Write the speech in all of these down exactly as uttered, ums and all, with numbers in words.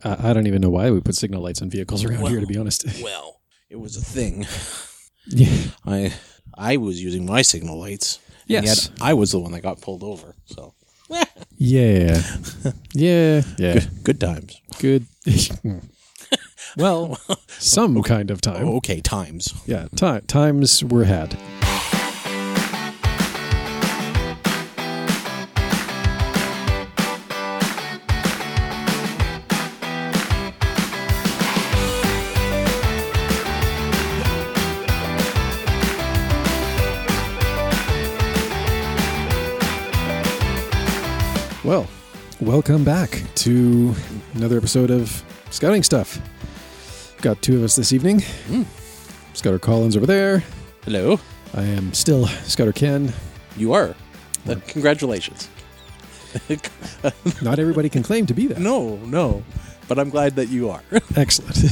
Uh, I don't even know why we put signal lights on vehicles around well, here, to be honest. Well, it was a thing. Yeah. I I was using my signal lights. Yes. Yet I was the one that got pulled over. So Yeah. Yeah. Yeah. good, good times. Good. Well, some kind of time. Oh, okay, times. Yeah, ti- times were had. Well, welcome back to another episode of Scouting Stuff. Got two of us this evening. Mm. Scouter Collins over there. Hello. I am still Scouter Ken. You are. Uh, congratulations. Not everybody can claim to be that. No, no. But I'm glad that you are. Excellent.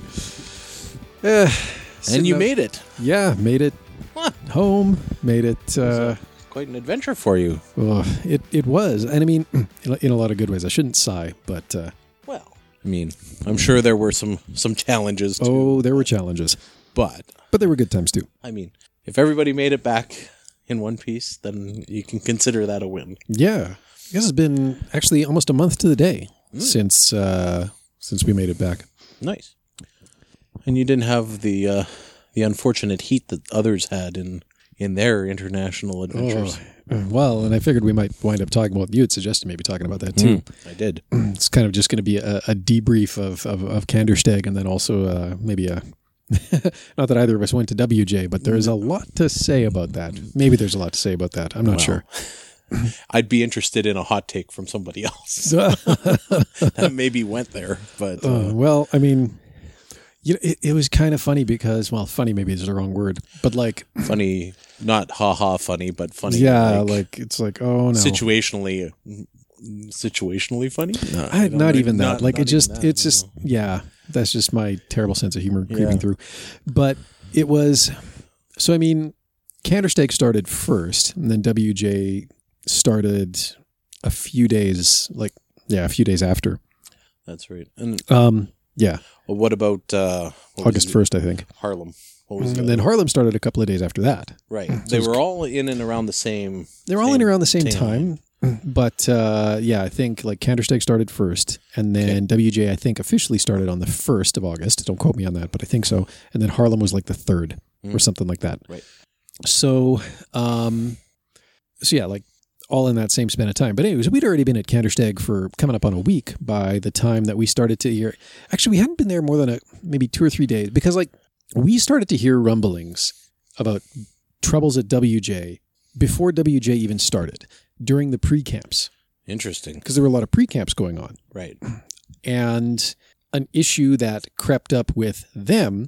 uh, And you up, made it. Yeah, made it home. Made it. Uh, Quite an adventure for you. oh, it it was, and I mean, in a lot of good ways. I shouldn't sigh, but uh, Well, I mean, I'm sure there were some some challenges too. oh, there were challenges, But but there were good times too. I mean, if everybody made it back in one piece, then you can consider that a win. Yeah, I guess it's been actually almost a month to the day Mm. since uh, since we made it back. Nice. And you didn't have the uh, the unfortunate heat that others had in in their international adventures. Oh, well, and I figured we might wind up talking about. You had suggested maybe talking about that too. Mm, I did. It's kind of just going to be a, a debrief of of, of Kandersteg, and then also uh, maybe a. Not that either of us went to W J, but there is a lot to say about that. Maybe there's a lot to say about that. I'm not Well, sure. I'd be interested in a hot take from somebody else that maybe went there. But uh, Uh, well, I mean, you know, it, it was kind of funny because, well, funny maybe is the wrong word, but like, funny, not ha ha funny, but funny. yeah, like, like it's like, oh no, situationally, situationally funny. No, I, don't not know. even that. Not- like not it just, even that, it's just, no. yeah, that's just my terrible sense of humor creeping Yeah. through. But it was, so I mean, Kandersteg started first, and then W J started a few days, like yeah, a few days after. That's right. And Um, yeah, well, what about uh, what was August it? first, I think, Harlem? What was and the then other- Harlem started a couple of days after that. right? They were all in and around the same. They were all in same around the same time. time, but uh, yeah, I think like Kandersteg started first, and then Okay. W J I think officially started on the first of August. Don't quote me on that, but I think so. And then Harlem was like the third or Mm. something like that. Right. So, um, so yeah, like all in that same span of time. But anyways, we'd already been at Kandersteg for coming up on a week by the time that we started to hear. Actually, we hadn't been there more than a maybe two or three days because like we started to hear rumblings about troubles at W J before W J even started during the pre-camps Interesting. because there were a lot of pre-camps going on. Right. And an issue that crept up with them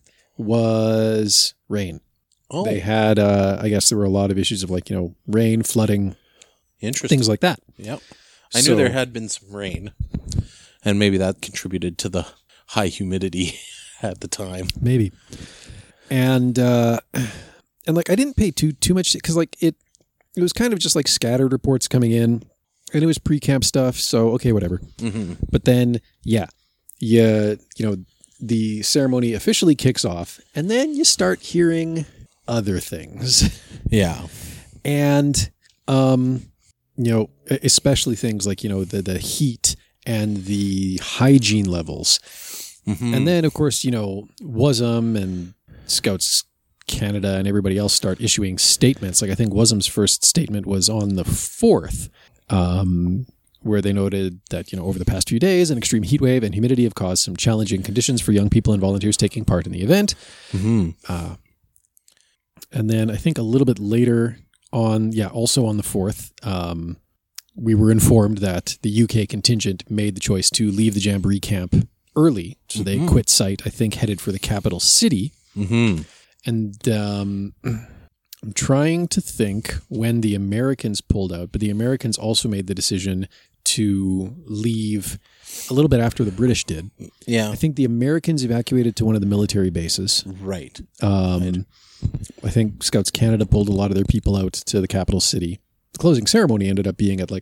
was rain. Oh, They had, uh, I guess there were a lot of issues of like, you know, rain, flooding, interesting. things like that. Yep. I So- knew there had been some rain, and maybe that contributed to the high humidity at the time. Maybe. And, uh, and like, I didn't pay too, too much because like it, it was kind of just like scattered reports coming in and it was pre-camp stuff. So, okay, whatever. Mm-hmm. But then, yeah, you, you know, the ceremony officially kicks off and then you start hearing other things. Yeah. And, um, you know, especially things like, you know, the, the heat and the hygiene levels. Mm-hmm. And then, of course, you know, WASM and Scouts Canada and everybody else start issuing statements. Like I think WASM's first statement was on the fourth, um, where they noted that, you know, over the past few days, an extreme heat wave and humidity have caused some challenging conditions for young people and volunteers taking part in the event. Mm-hmm. Uh, and then I think a little bit later on, yeah, also on the fourth, um, we were informed that the U K contingent made the choice to leave the Jamboree camp early. So they Mhm. quit site, I think, headed for the capital city. Mm-hmm. And um, I'm trying to think when the Americans pulled out, but the Americans also made the decision to leave a little bit after the British did. Yeah. I think the Americans evacuated to one of the military bases. Right. Um, Right. I think Scouts Canada pulled a lot of their people out to the capital city. The closing ceremony ended up being at like a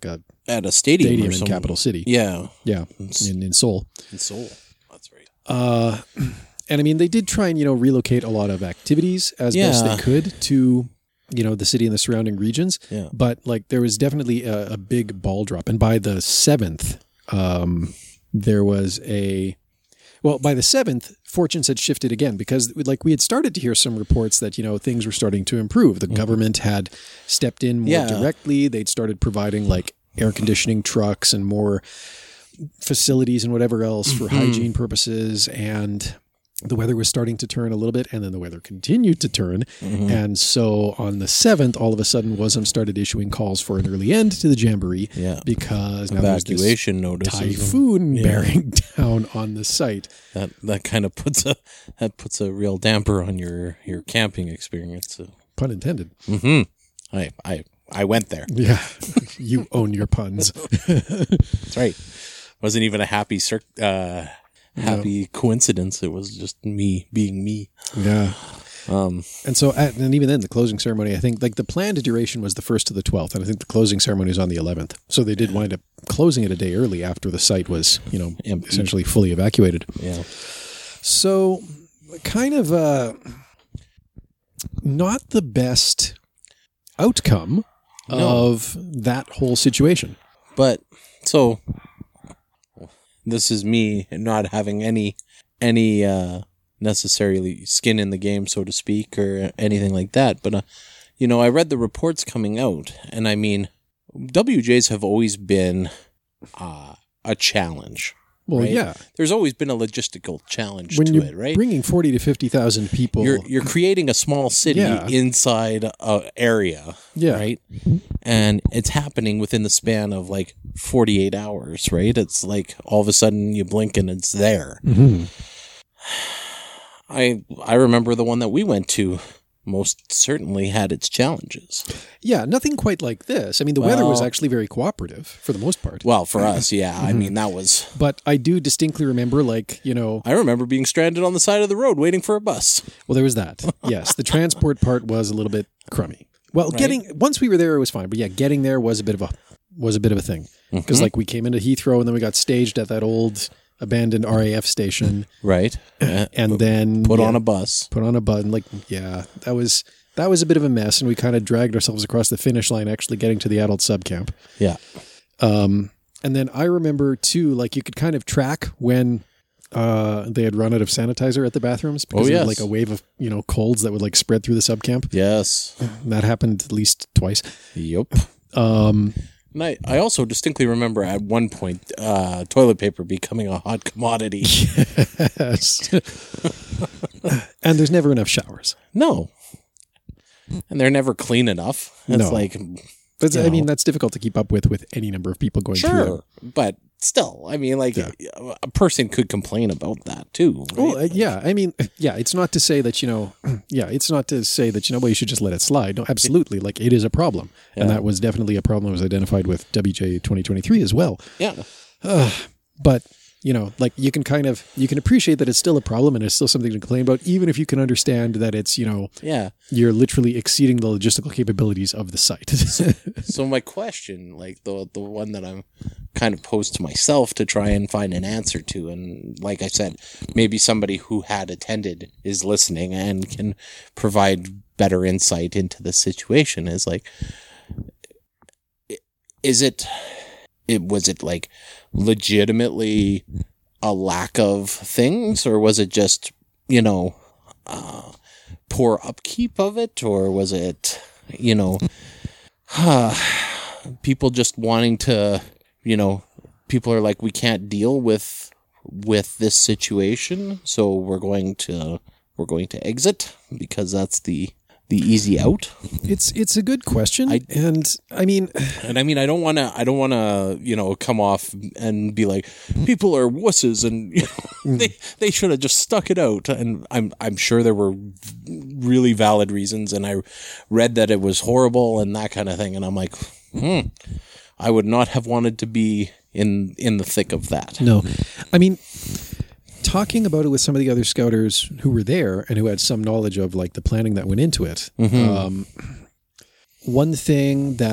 at a stadium, stadium or in something. Capital City. Yeah, Yeah, in, in Seoul. in Seoul. That's right. Uh, and I mean, they did try and, you know, relocate a lot of activities as best Yeah. they could to, you know, the city and the surrounding regions. Yeah. But like there was definitely a, a big ball drop. And by the seventh, um, there was a, well, by the seventh, fortunes had shifted again because like we had started to hear some reports that, you know, things were starting to improve. The government had stepped in more Yeah. directly. They'd started providing like air conditioning trucks and more facilities and whatever else for hygiene purposes. And the weather was starting to turn a little bit, and then the weather continued to turn. And so on the seventh, all of a sudden, WASM started issuing calls for an early end to the Jamboree Yeah. because now there's this Evacuation notices. typhoon Yeah. bearing down on the site. That that kind of puts a that puts a real damper on your your camping experience. So. Pun intended. Mm-hmm. I I I went there. Yeah, you own your puns. That's right. Wasn't even a happy cir- uh, happy coincidence. It was just me being me. Yeah. Um, And so, at, and even then, the closing ceremony, I think, like the planned duration was the first to the twelfth, and I think the closing ceremony was on the eleventh. So they did wind up closing it a day early after the site was, you know, Empty. essentially fully evacuated. yeah. So, kind of uh, not the best outcome No. of that whole situation. But so this is me not having any any uh, necessarily skin in the game, so to speak, or anything like that. But uh, you know, I read the reports coming out, and I mean, W Js have always been uh, a challenge. Well, right? yeah. There's always been a logistical challenge When to you're it, right? bringing forty to fifty thousand people, You're you're creating a small city Yeah. inside a area, yeah, right? And it's happening within the span of like forty-eight hours, right? It's like all of a sudden you blink and it's there. Mhm. I I remember the one that we went to most certainly had its challenges. Yeah, nothing quite like this. I mean, the weather was Well- actually very cooperative for the most part. Well, for us, yeah. I mean, that was But I do distinctly remember, like, you know, I remember being stranded on the side of the road waiting for a bus. well, there was that. Yes, the transport part was a little bit crummy. Well, getting once we were there, it was fine. But yeah, getting there was a bit of a was a bit of a thing because like we came into Heathrow and then we got staged at that old abandoned R A F station, Right. Uh, and then put yeah, on a bus. put on a button. Like, yeah, that was that was a bit of a mess, and we kind of dragged ourselves across the finish line, actually getting to the adult sub camp. Yeah. Um, and then I remember too, like you could kind of track when uh, they had run out of sanitizer at the bathrooms because Oh, there yes. was like a wave of, you know, colds that would like spread through the sub camp. Yes. That happened at least twice. Yep. Um, And I, I also distinctly remember at one point uh, toilet paper becoming a hot commodity. yes. And there's never enough showers. No. And they're never clean enough. It's No. like, That's, You I mean, know. that's difficult to keep up with with any number of people going through sure. it. But still, I mean, like, Yeah. a person could complain about that too. Right? Well, uh, yeah, I mean, yeah, it's not to say that, you know, yeah, it's not to say that, you know, well, you should just let it slide. No, absolutely. Like, it is a problem. And Yeah. that was definitely a problem that was identified with W J twenty twenty-three as well. Yeah. But, you know, like, you can kind of, you can appreciate that it's still a problem and it's still something to complain about, even if you can understand that it's, you know, Yeah. you're literally exceeding the logistical capabilities of the site. So my question, like the the one that I'm kind of posed to myself to try and find an answer to, and like I said, maybe somebody who had attended is listening and can provide better insight into the situation, is like, is it, it was it like legitimately a lack of things, or was it just, you know, uh, poor upkeep of it, or was it, you know, people just wanting to, you know, people are like, we can't deal with with this situation, so we're going to we're going to exit because that's the the easy out. It's it's a good question. I- and I mean, And I mean, I don't want to I don't want to, you know, come off and be like, people are wusses and, you know, they they should have just stuck it out. And I'm I'm sure there were really valid reasons, and I read that it was horrible and that kind of thing, and I'm like, hmm, I would not have wanted to be in in the thick of that. no. I mean, talking about it with some of the other scouters who were there and who had some knowledge of like the planning that went into it. Um, one thing that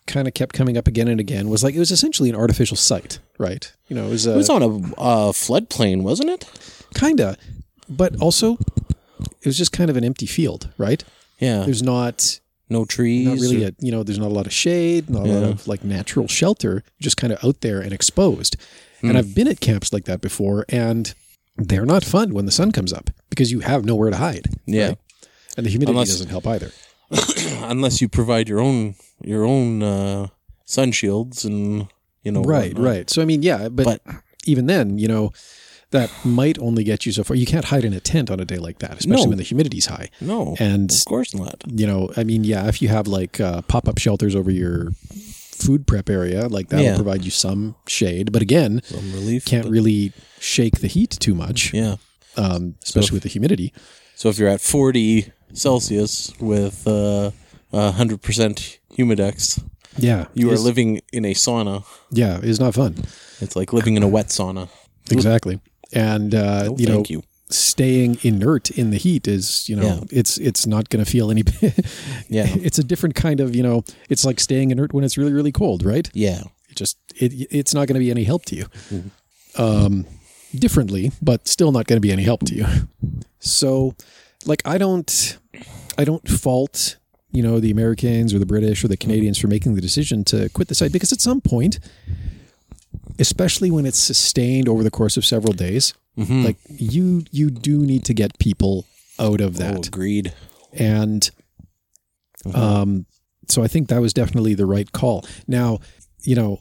kind of kept coming up again and again was like, it was essentially an artificial site, right? You know, it was, a, It was on a uh, floodplain, wasn't it? kind of, but also it was just kind of an empty field, right? Yeah. There's not, no trees. not really or- a, you know, there's not a lot of shade, not a lot Yeah. of like natural shelter, just kind of out there and exposed. Hmm. And I've been at camps like that before, and they're not fun when the sun comes up because you have nowhere to hide. Yeah. right? And the humidity Unless- doesn't help either. Unless you provide your own your own uh, sun shields and you know Right, whatnot. right. So I mean, yeah, but, But- even then, you know, that might only get you so far. You can't hide in a tent on a day like that, especially No. when the humidity's high. No, And of course not. you know, I mean, yeah, if you have like uh, pop-up shelters over your food prep area, like that'll Yeah. provide you some shade. But again, Some relief. can't but- really shake the heat too much, Yeah. um, especially So- with the humidity. So if you're at forty Celsius with uh, one hundred percent humidex, Yeah, you are is- living in a sauna. Yeah, it's not fun. It's like living in a wet sauna. Exactly. And uh, No, you know, thank you. staying inert in the heat is, you know, Yeah. it's it's not going to feel any. Yeah. It's a different kind of, you know, it's like staying inert when it's really really cold, right? Yeah. It just it it's not going to be any help to you. Um, differently, but still not going to be any help to you. So, like, I don't, I don't fault, you know, the Americans or the British or the Canadians for making the decision to quit the site, because at some point, especially when it's sustained over the course of several days, Mhm. like you you do need to get people out of Oh, that. agreed. And um, so I think that was definitely the right call. Now, you know,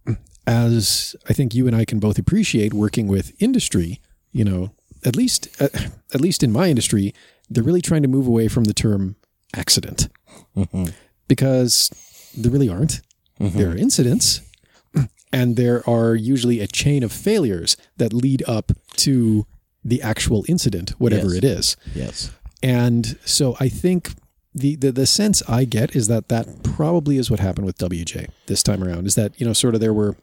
as I think you and I can both appreciate working with industry, you know, at least at, at least in my industry, they're really trying to move away from the term accident, Mhm. because there really aren't. There are incidents, and there are usually a chain of failures that lead up to the actual incident, whatever Yes. it is. Yes. And so I think the, the the sense I get is that that probably is what happened with W J this time around, is that, you know, sort of there were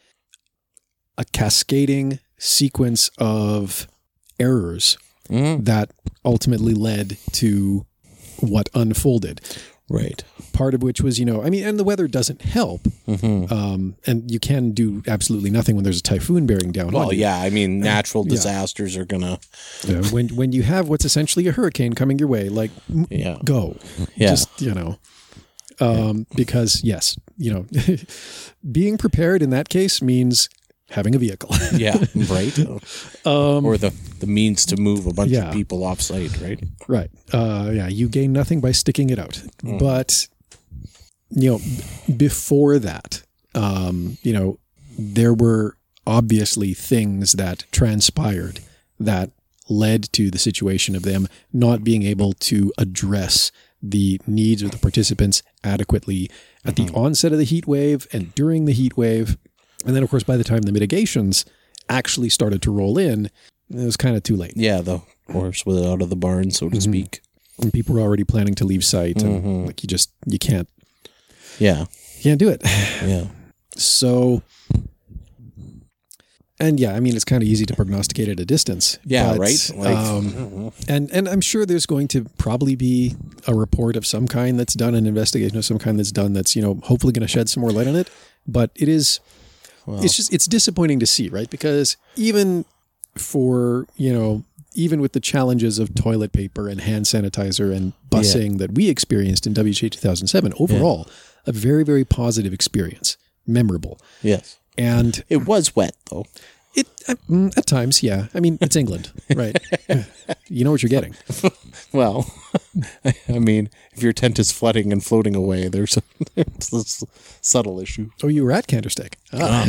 a cascading sequence of errors Mhm. that ultimately led to what unfolded. Right. Part of which was, you know, I mean, and the weather doesn't help. Mhm. Um, and you can do absolutely nothing when there's a typhoon bearing down Well, on you. yeah. I mean, natural Yeah. disasters are gonna. You know, when, when you have what's essentially a hurricane coming your way, like, m- Yeah. go. Yeah. Just, you know, um, because yes, you know, being prepared in that case means having a vehicle. Yeah. Right. um, Or the the means to move a bunch Yeah. of people off site. Right. right. Uh, yeah. You gain nothing by sticking it out. But, you know, before that, um, you know, there were obviously things that transpired that led to the situation of them not being able to address the needs of the participants adequately at the onset of the heat wave and during the heat wave. And then, of course, by the time the mitigations actually started to roll in, it was kind of too late. Yeah. The horse was out of the barn, so to Mm-hmm. speak. And people were already planning to leave site. And Mhm. like, you just, you can't, Yeah. you can't do it. Yeah. So, and yeah, I mean, it's kind of easy to prognosticate at a distance. Yeah. but, Right. Like. um, and and I'm sure there's going to probably be a report of some kind that's done, an investigation of some kind that's done, that's, you know, hopefully going to shed some more light on it. But it is, well, it's just, it's disappointing to see, right? Because even for, you know, even with the challenges of toilet paper and hand sanitizer and busing that we experienced in W H A two thousand seven, overall, a very, very positive experience, memorable. yes. And It was wet though. it, uh, mm, at times, yeah. I mean, it's England, right? You know what you're getting. Well, I mean, if your tent is flooding and floating away, there's a, there's this subtle issue. Oh, you were at Candlestick. Ah.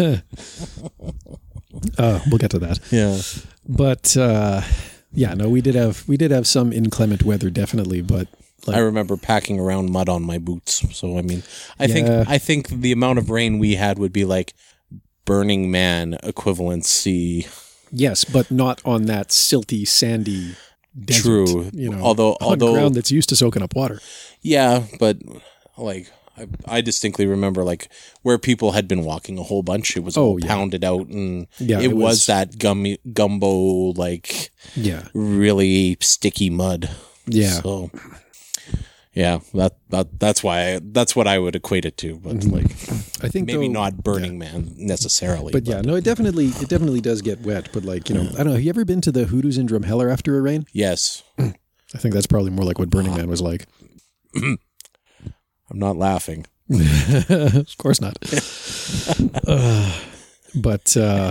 uh, we'll get to that. Yeah. But uh, yeah, no, we did have we did have some inclement weather, definitely. But like, I remember packing around mud on my boots. So I mean, I Yeah. think I think the amount of rain we had would be like Burning Man equivalency. yes, but not on that silty, sandy desert. True. You know, Although- on although- ground that's used to soaking up water. Yeah, but like I, I distinctly remember like where people had been walking a whole bunch. It was Oh, all yeah. pounded out, and Yeah, it, it was, was- that gummy gumbo like Yeah, really sticky mud. yeah. So Yeah, that, that that's why I, that's what I would equate it to, but Mm-hmm. like I think maybe though, not Burning Man necessarily. But yeah, no, it definitely it definitely does get wet. But like you know, I don't know. Have you ever been to the Hoodoos in Drumheller after a rain? Yes, I think that's probably more like what Burning Man was like. I'm not laughing. Of course not. uh, but uh,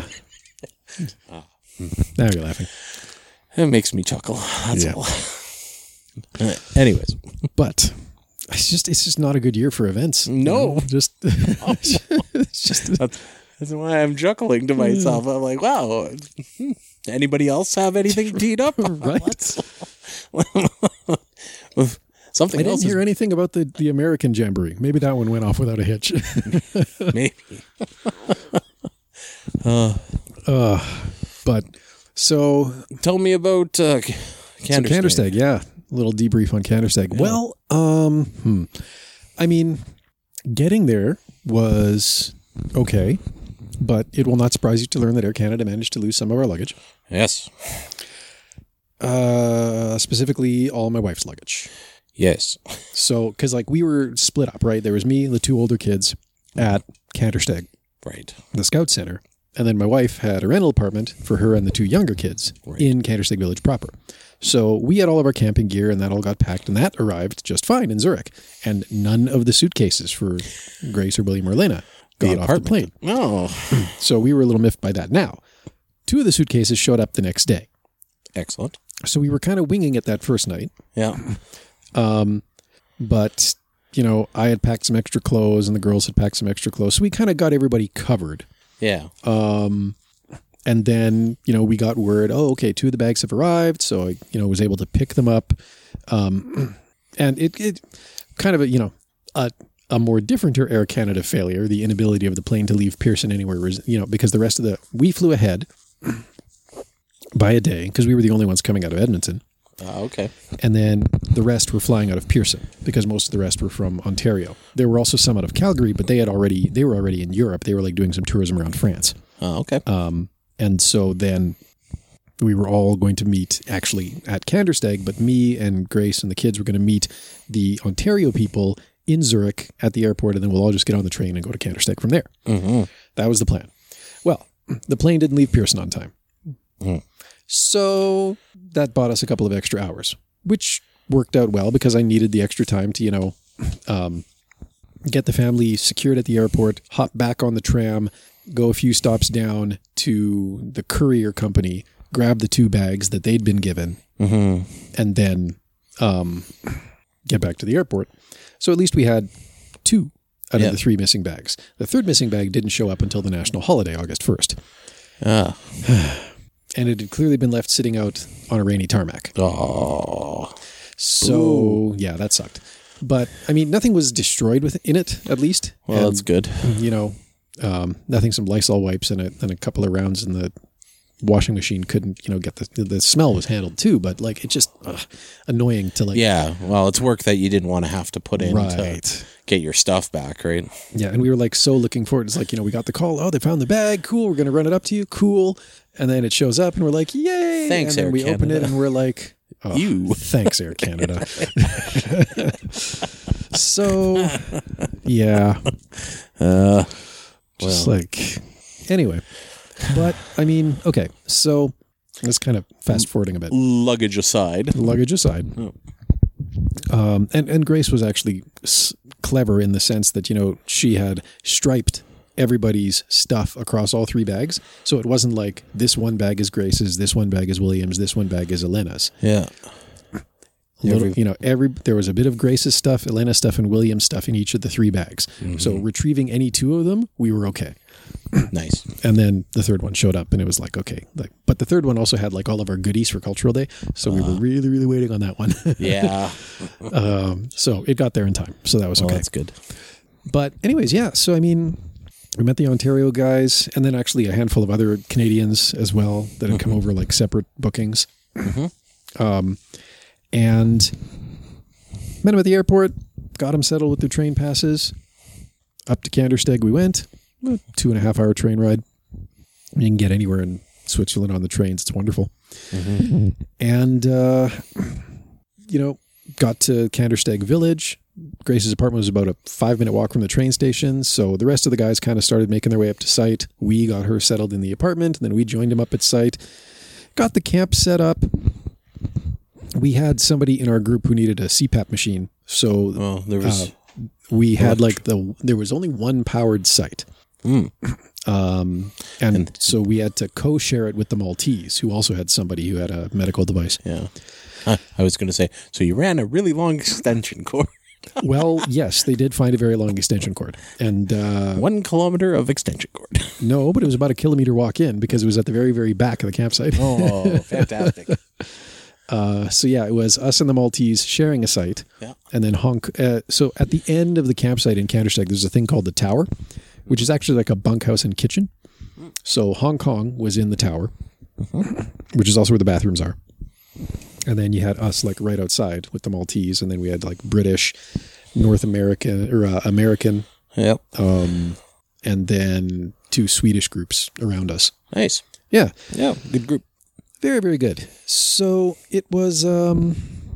now you're laughing. It makes me chuckle. That's Yeah. all. Anyways, But it's just it's just not a good year for events. you No. know? just it's just that's, that's why I'm chuckling to myself. I'm like, wow. hmm, Anybody else have anything teed up? Right. Something I didn't else hear is anything about the, the American Jamboree. Maybe that one went off without a hitch. maybe. uh, uh, but so tell me about uh, So Candersteg. Candersteg, yeah. A little debrief on Candersteg. Yeah. Well, um, hmm. I mean, getting there was okay, but it will not surprise you to learn that Air Canada managed to lose some of our luggage. Yes. Uh, specifically, all my wife's luggage. Yes. So, because like we were split up, right? There was me and the two older kids at Candersteg, Right. the Scout Center. And then my wife had a rental apartment for her and the two younger kids Right. in Candersteg Village proper. So we had all of our camping gear and that all got packed and that arrived just fine in Zurich. And none of the suitcases for Grace or William or Lena got off the plane. Oh, So we were a little miffed by that. Now, two of the suitcases showed up the next day. excellent. So we were kind of winging it that first night. Yeah. Um, but, you know, I had packed some extra clothes and the girls had packed some extra clothes. So we kind of got everybody covered. Yeah. Um, and then, you know, we got word, oh, okay, two of the bags have arrived. So I, you know, was able to pick them up. Um, and it, it kind of, a, you know, a, a more different Air Canada failure, the inability of the plane to leave Pearson anywhere, you know, because the rest of the, we flew ahead by a day because we were the only ones coming out of Edmonton. Uh, okay. And then the rest were flying out of Pearson because most of the rest were from Ontario. There were also some out of Calgary, but they had already, they were already in Europe. They were like doing some tourism around France. Uh, okay. Um, and so then we were all going to meet actually at Candersteg, but me and Grace and the kids were going to meet the Ontario people in Zurich at the airport, and then we'll all just get on the train and go to Candersteg from there. Mm-hmm. That was the plan. Well, the plane didn't leave Pearson on time. Mm. So that bought us a couple of extra hours, which worked out well because I needed the extra time to, you know, um, get the family secured at the airport, hop back on the tram, go a few stops down to the courier company, grab the two bags that they'd been given, Mm-hmm. and then um, get back to the airport. So at least we had two out Yeah. of the three missing bags. The third missing bag didn't show up until the national holiday, August first. Ah. And it had clearly been left sitting out on a rainy tarmac. Oh. So, Ooh. yeah, that sucked. But, I mean, nothing was destroyed within it, at least. Well, And, that's good. You know, um, nothing, some Lysol wipes and a, and a couple of rounds in the washing machine couldn't, you know, get the, the smell was handled too, but like, it just ugh, annoying to like. Yeah. Well, it's work that you didn't want to have to put in Right. to get your stuff back, right? Yeah. And we were like so looking forward. It's like, you know, we got the call. Oh, they found the bag. Cool. We're going to run it up to you. Cool. And then it shows up and we're like, yay. Thanks, and then Air we open Canada. it and we're like, oh, You. thanks, Air Canada. So, yeah. Uh, Just well. like, anyway. But, I mean, okay. So, let's kind of fast forwarding a bit. luggage aside. Luggage aside. Oh. Um, and, and Grace was actually s- clever in the sense that, you know, she had striped everybody's stuff across all three bags. So it wasn't like this one bag is Grace's, this one bag is William's, this one bag is Elena's. Yeah. Little, Every- you know, every there was a bit of Grace's stuff, Elena's stuff, and William's stuff in each of the three bags. Mm-hmm. So retrieving any two of them, we were okay. Nice. And then the third one showed up, and it was like okay. Like, but the third one also had like all of our goodies for Cultural Day, so we were really, really waiting on that one. Yeah. um, so it got there in time, so that was Well, okay. that's good. But anyways, yeah. So I mean, we met the Ontario guys, and then actually a handful of other Canadians as well that had come over like separate bookings. Mm-hmm. Um, and met them at the airport, got them settled with their train passes. Up to Candersteg we went. A two and a half hour train ride. You can get anywhere in Switzerland on the trains. It's wonderful. Mm-hmm. And, uh, you know, got to Kandersteg Village. Grace's apartment was about a five minute walk from the train station. So the rest of the guys kind of started making their way up to site. We got her settled in the apartment, and then we joined him up at site. Got the camp set up. We had somebody in our group who needed a C PAP machine. So Oh, there was. uh, we had like the, there was only one powered site. Mm. Um, and, so we had to co-share it with the Maltese, who also had somebody who had a medical device. Yeah. Huh, I was going to say, so you ran a really long extension cord. Well, yes, they did find a very long extension cord. And uh, One kilometer of extension cord. no, but it was about a kilometer walk in because it was at the very, very back of the campsite. Oh, fantastic. Uh, so yeah, it was us and the Maltese sharing a site. Yeah. And then honk. Uh, so at the end of the campsite in Kandersteg, there's a thing called the tower, which is actually like a bunkhouse and kitchen. So Hong Kong was in the tower, which is also where the bathrooms are. And then you had us like right outside with the Maltese, and then we had like British, North American or uh, American, Yep. um, and then two Swedish groups around us. Nice. Yeah, Yeah. Good group. very very good. So it was um,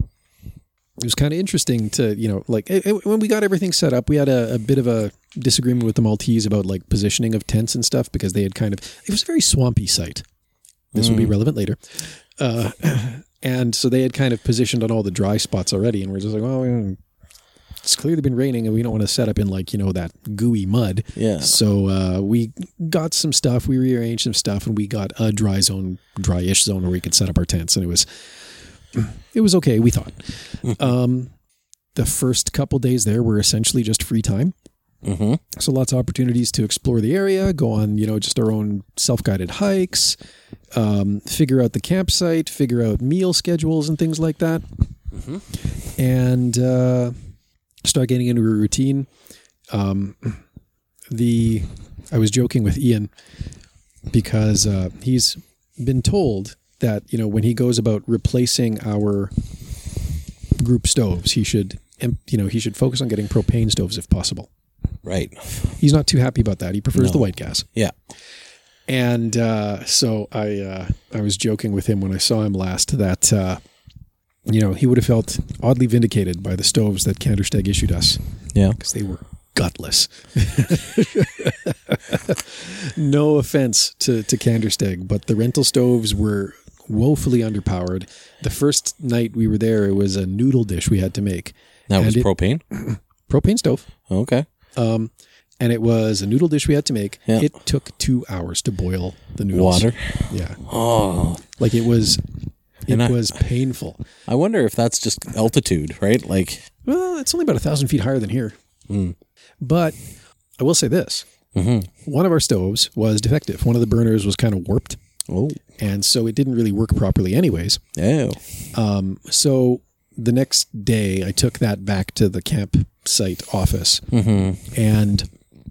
it was kind of interesting to you know like it, it, when we got everything set up, we had a, a bit of a disagreement with the Maltese about like positioning of tents and stuff because they had kind of it was a very swampy site. This will be relevant later. Uh, And so they had kind of positioned on all the dry spots already. And we're just like, well, it's clearly been raining and we don't want to set up in like, you know, that gooey mud. Yeah. So uh, we got some stuff, we rearranged some stuff, and we got a dry zone, dry-ish zone where we could set up our tents. And it was, it was okay, we thought. um, the first couple days there were essentially just free time. Mm-hmm. So lots of opportunities to explore the area, go on, you know, just our own self-guided hikes, um, figure out the campsite, figure out meal schedules and things like that. Mm-hmm. And uh, start getting into a routine. Um, the I was joking with Ian because uh, he's been told that, you know, when he goes about replacing our group stoves, he should, you know, he should focus on getting propane stoves if possible. Right. He's not too happy about that. He prefers No. the white gas. Yeah. And uh, so I uh, I was joking with him when I saw him last that, uh, you know, he would have felt oddly vindicated by the stoves that Kandersteg issued us. Yeah. Because they were gutless. No offense to, to Kandersteg, but the rental stoves were woefully underpowered. The first night we were there, it was a noodle dish we had to make. That And was it- propane? propane stove. Okay. Um, and it was a noodle dish we had to make. Yeah. It took two hours to boil the noodles. Water? Yeah. Oh. Like it was, it And I- was painful. I wonder if that's just altitude, right? Like, Well, it's only about a thousand feet higher than here. Mm. But I will say this. Mhm. One of our stoves was defective. One of the burners was kind of warped. oh. And so it didn't really work properly anyways. Oh. Um, so the next day I took that back to the campsite office Mm-hmm. and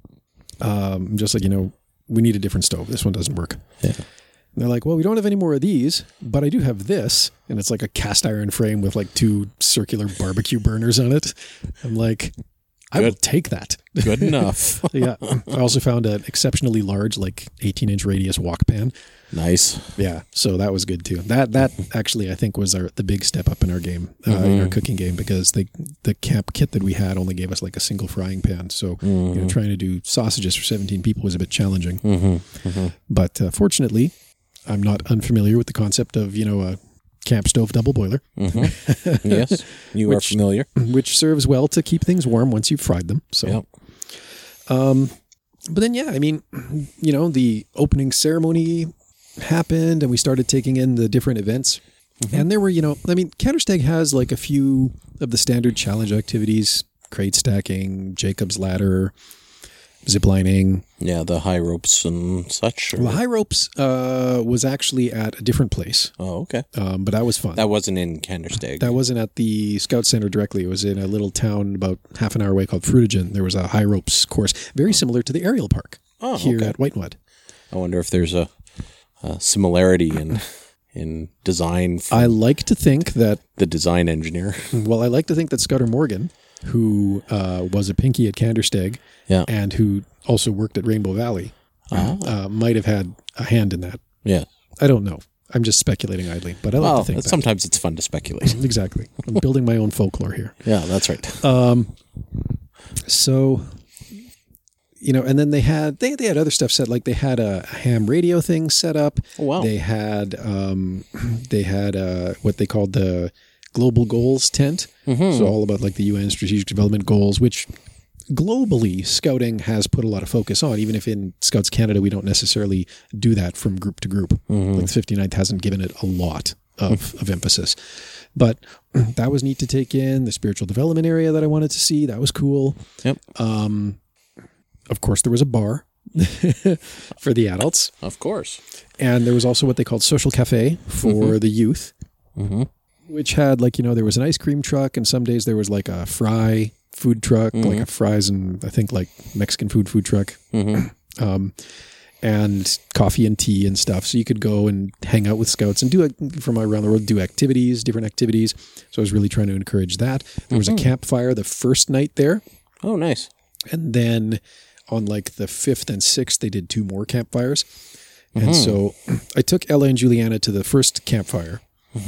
um, just like, you know, we need a different stove. This one doesn't work. Yeah. And they're like, well, we don't have any more of these, but I do have this. And it's like a cast iron frame with like two circular barbecue burners on it. I'm like, I will Good. take that. Good enough. Yeah. I also found an exceptionally large, like eighteen inch radius wok pan. Nice. Yeah. So that was good too. That, that actually, I think was our, the big step up in our game, uh, in our cooking game, because they, the camp kit that we had only gave us like a single frying pan. So, you know, trying to do sausages for seventeen people was a bit challenging. Mm-hmm. Mm-hmm. But uh, fortunately, I'm not unfamiliar with the concept of, you know, a camp stove double boiler, Mm-hmm. Yes. You Which- are familiar. which serves well to keep things warm once you've fried them. So, Yep. um, but then, yeah, I mean, you know, the opening ceremony happened and we started taking in the different events. And there were, you know, I mean, Kandersteg has like a few of the standard challenge activities, crate stacking, Jacob's ladder, ziplining. Yeah, the high ropes and such. or- Well, the high ropes uh, was actually at a different place, Oh, okay. um, but that was fun. That wasn't in Kandersteg. That wasn't at the Scout Center directly. It was in a little town about half an hour away called Frutigen. There was a high ropes course, very similar to the aerial park Oh, here okay. at Whitemud. I wonder if there's a, a similarity in in design from I like to think that, the design engineer. well, I like to think that Scudder Morgan, who uh, was a pinky at Kandersteg Yeah. and who also worked at Rainbow Valley, Ah. uh, might have had a hand in that. Yeah. I don't know. I'm just speculating idly, but I like Well, to think that. sometimes it's fun to speculate. Exactly. I'm building my own folklore here. Yeah, that's right. Um, so, you know, and then they had they they had other stuff set, like they had a ham radio thing set up. Oh, wow. They had um, they had uh, what they called the Global Goals tent. Mm-hmm. So all about like the U N Strategic Development Goals, which globally Scouting has put a lot of focus on. Even if in Scouts Canada we don't necessarily do that from group to group, Mm-hmm. like the fifty-ninth hasn't given it a lot of of emphasis. But that was neat to take in. The spiritual development area that I wanted to see, that was cool. Yep. Um, of course, there was a bar for the adults. Of course. And there was also what they called Social Cafe for Mm-hmm. the youth, Mm-hmm. which had like, you know, there was an ice cream truck, and some days there was like a fry food truck, Mm-hmm. like a fries and I think like Mexican food food truck. Mm-hmm. Um, and coffee and tea and stuff. So you could go and hang out with Scouts and do it from around the world, do activities, different activities. So I was really trying to encourage that. There was a campfire the first night there. Oh, nice. And then on like the fifth and sixth, they did two more campfires. And so I took Ella and Juliana to the first campfire,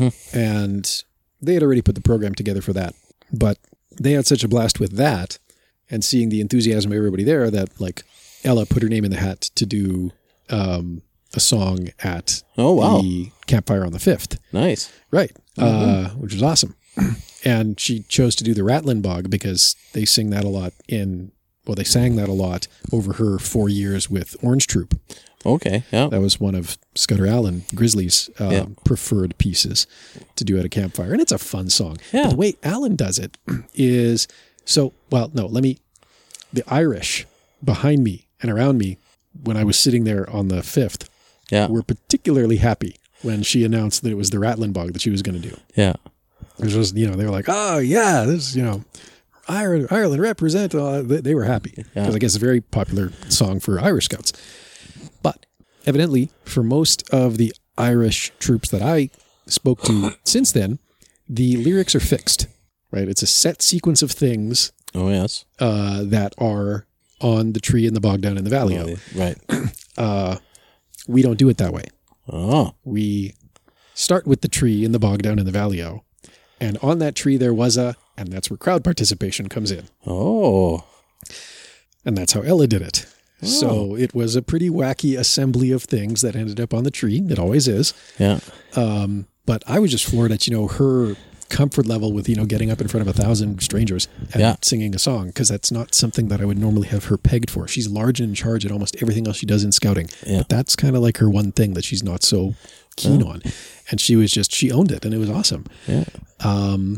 and they had already put the program together for that. But they had such a blast with that and seeing the enthusiasm of everybody there that like Ella put her name in the hat to do um, a song at Oh, wow. the campfire on the fifth. Nice. Right. Uh, which was awesome. And she chose to do the Ratlin Bog because they sing that a lot in, well, they sang that a lot over her four years with Orange Troop. Okay. Yeah. That was one of Scudder Allen Grizzly's uh, Yeah. preferred pieces to do at a campfire. And it's a fun song. Yeah. But the way Allen does it is, so, well, no, let me, the Irish behind me and around me when I was sitting there on the fifth Yeah. were particularly happy when she announced that it was the Ratlin Bog that she was going to do. Yeah. It was just, you know, they were like, oh, yeah, this, you know, Ireland, Ireland represent. Uh, they, they were happy because Yeah. I guess it's a very popular song for Irish Scouts. But evidently, for most of the Irish troops that I spoke to since then, the lyrics are fixed, right? It's a set sequence of things Oh, yes. uh, that are on the tree in the bog down in the valley. Oh, right. Uh, we don't do it that way. Oh. We start with the tree in the bog down in the valley. And on that tree, there was a, and that's where crowd participation comes in. Oh. And that's how Ella did it. Oh. So it was a pretty wacky assembly of things that ended up on the tree. It always is. Yeah. Um, but I was just floored at, you know, her comfort level with, you know, getting up in front of a thousand strangers and Yeah. singing a song, because that's not something that I would normally have her pegged for. She's large and in charge at almost everything else she does in Scouting. Yeah. But that's kind of like her one thing that she's not so keen Oh. on. And she was just, she owned it, and it was awesome. Yeah. Um,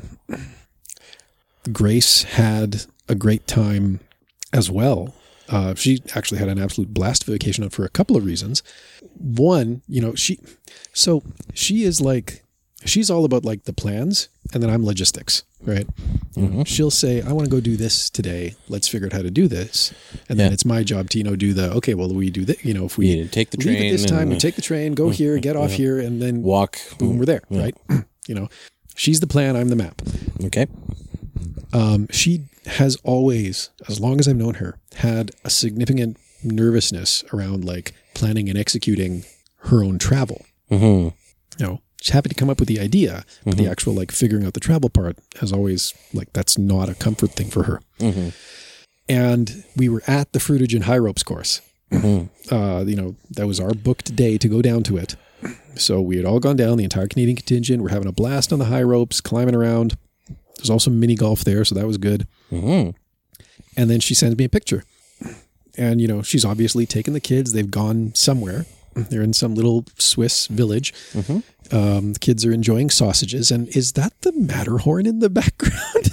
Grace had a great time as well. Uh, she actually had an absolute blast vacation for a couple of reasons. One, you know, she, so she is like, she's all about like the plans, and then I'm logistics, right? Mm-hmm. She'll say, I want to go do this today. Let's figure out how to do this. And then Yeah. it's my job to, you know, do the, okay, well, we do that, you know, if we You take the leave train at this time, and, we uh, take the train, go here, get off here, and then Walk. boom, we're there, Yeah. right? You know, she's the plan, I'm the map. Okay. Um, she has always, as long as I've known her, had a significant nervousness around like planning and executing her own travel. Mm-hmm. You know, she's happy to come up with the idea, but the actual like figuring out the travel part has always like, that's not a comfort thing for her. Mm-hmm. And we were at the Fruitage and High Ropes course. Mm-hmm. Uh, you know, that was our booked day to go down to it. So we had all gone down, the entire Canadian contingent. We're having a blast on the high ropes, climbing around. There's also mini golf there, so that was good. Mm-hmm. And then she sends me a picture. And, you know, she's obviously taken the kids. They've gone somewhere. They're in some little Swiss village. Mm-hmm. Um, the kids are enjoying sausages. And is that the Matterhorn in the background?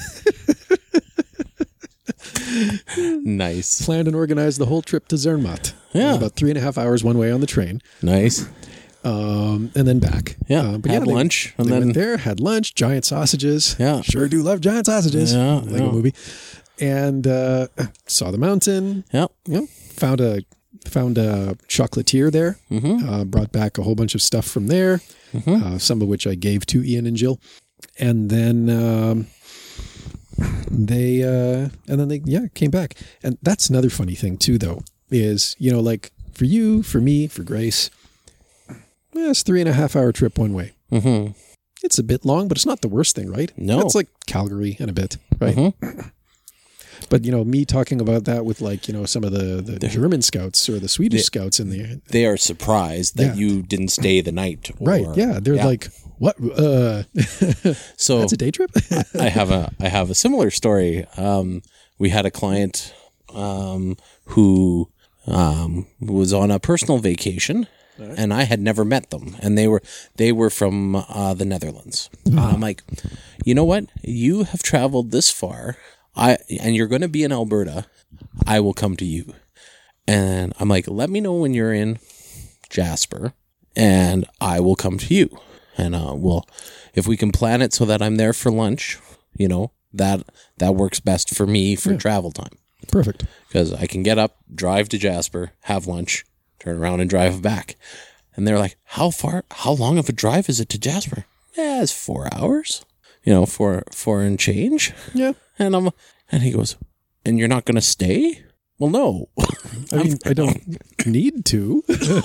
Nice. Planned and organized the whole trip to Zermatt. Yeah. About three and a half hours one way on the train. Nice. Um, and then back. Yeah. Uh, but Had yeah, they- lunch and they then went there, had lunch, giant sausages. Yeah. Sure do love giant sausages. Yeah, Like yeah. a movie. And uh, saw the mountain. yeah. You know, found a found a chocolatier there. Mm-hmm. Uh, brought back a whole bunch of stuff from there, Mm-hmm. uh, some of which I gave to Ian and Jill. And then um, they uh, and then they yeah came back. And that's another funny thing too, though, is, you know, like for you, for me, for Grace, Yeah, it's three and a half hour trip one way. Mm-hmm. It's a bit long, but it's not the worst thing, right? No. It's like Calgary and a bit, right? Mm-hmm. But, you know, me talking about that with like, you know, some of the, the German scouts or the Swedish scouts in the... They are surprised that Yeah. you didn't stay the night. Or, Right, yeah. They're yeah. like, what? Uh, So that's a day trip? I have a I have a similar story. Um, we had a client um, who um, was on a personal vacation, right. and I had never met them, and they were they were from uh, the Netherlands. Mm-hmm. I'm like, you know what? You have traveled this far, I and you're going to be in Alberta. I will come to you, and I'm like, let me know when you're in Jasper, and I will come to you. And uh, we'll, if we can plan it so that I'm there for lunch, you know, that that works best for me for Yeah. travel time. Perfect. Because I can get up, drive to Jasper, have lunch, turn around and drive back. And they're like, how far, how long of a drive is it to Jasper? Yeah, it's four hours, you know, four, four and change. Yeah. And I'm, and he goes, and you're not going to stay? Well, no. I mean, I don't need to.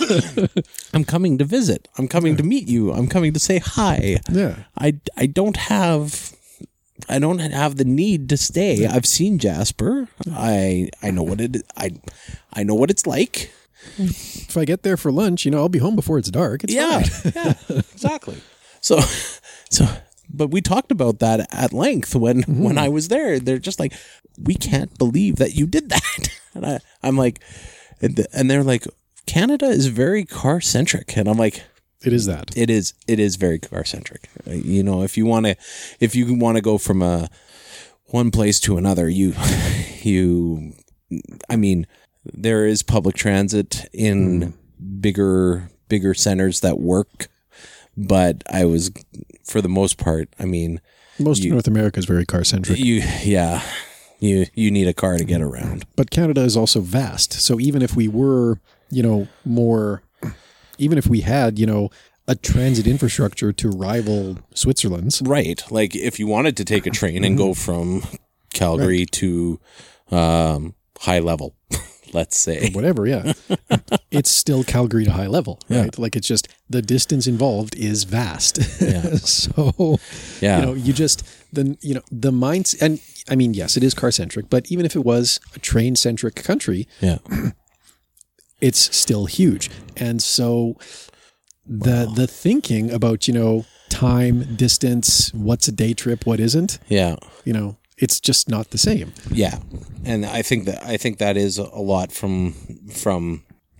I'm coming to visit. I'm coming to meet you. I'm coming to say hi. Yeah. I, I don't have I don't have the need to stay. I've seen Jasper. I I know what it I I know what it's like. If I get there for lunch, you know, I'll be home before it's dark. It's Yeah, fine. yeah, exactly. So so but we talked about that at length when Mm-hmm. when I was there. They're just like, we can't believe that you did that. And I I'm like, and the- and they're like, Canada is very car centric, and I'm like, It is that. It is. It is very car centric. You know, if you want to, if you want to go from a one place to another, you, you, I mean, there is public transit in bigger, bigger centers that work, but I was, for the most part, I mean, Most you- of North America is very car centric. you, yeah, you, you need a car to get around. But Canada is also vast. So even if we were, you know, more, even if we had, you know, a transit infrastructure to rival Switzerland's, Right. Like if you wanted to take a train and go from Calgary to um, high level, let's say. whatever, yeah, it's still Calgary to high level, right? Yeah. Like it's just the distance involved is vast. Yeah. So, Yeah. you know, you just, the, you know, the minds, and I mean, yes, it is car centric, but even if it was a train centric country, Yeah. it's still huge. And so the the thinking about, you know, time, distance, what's a day trip, what isn't, Yeah. you know, it's just not the same. Yeah. And I think that I think that is a lot from from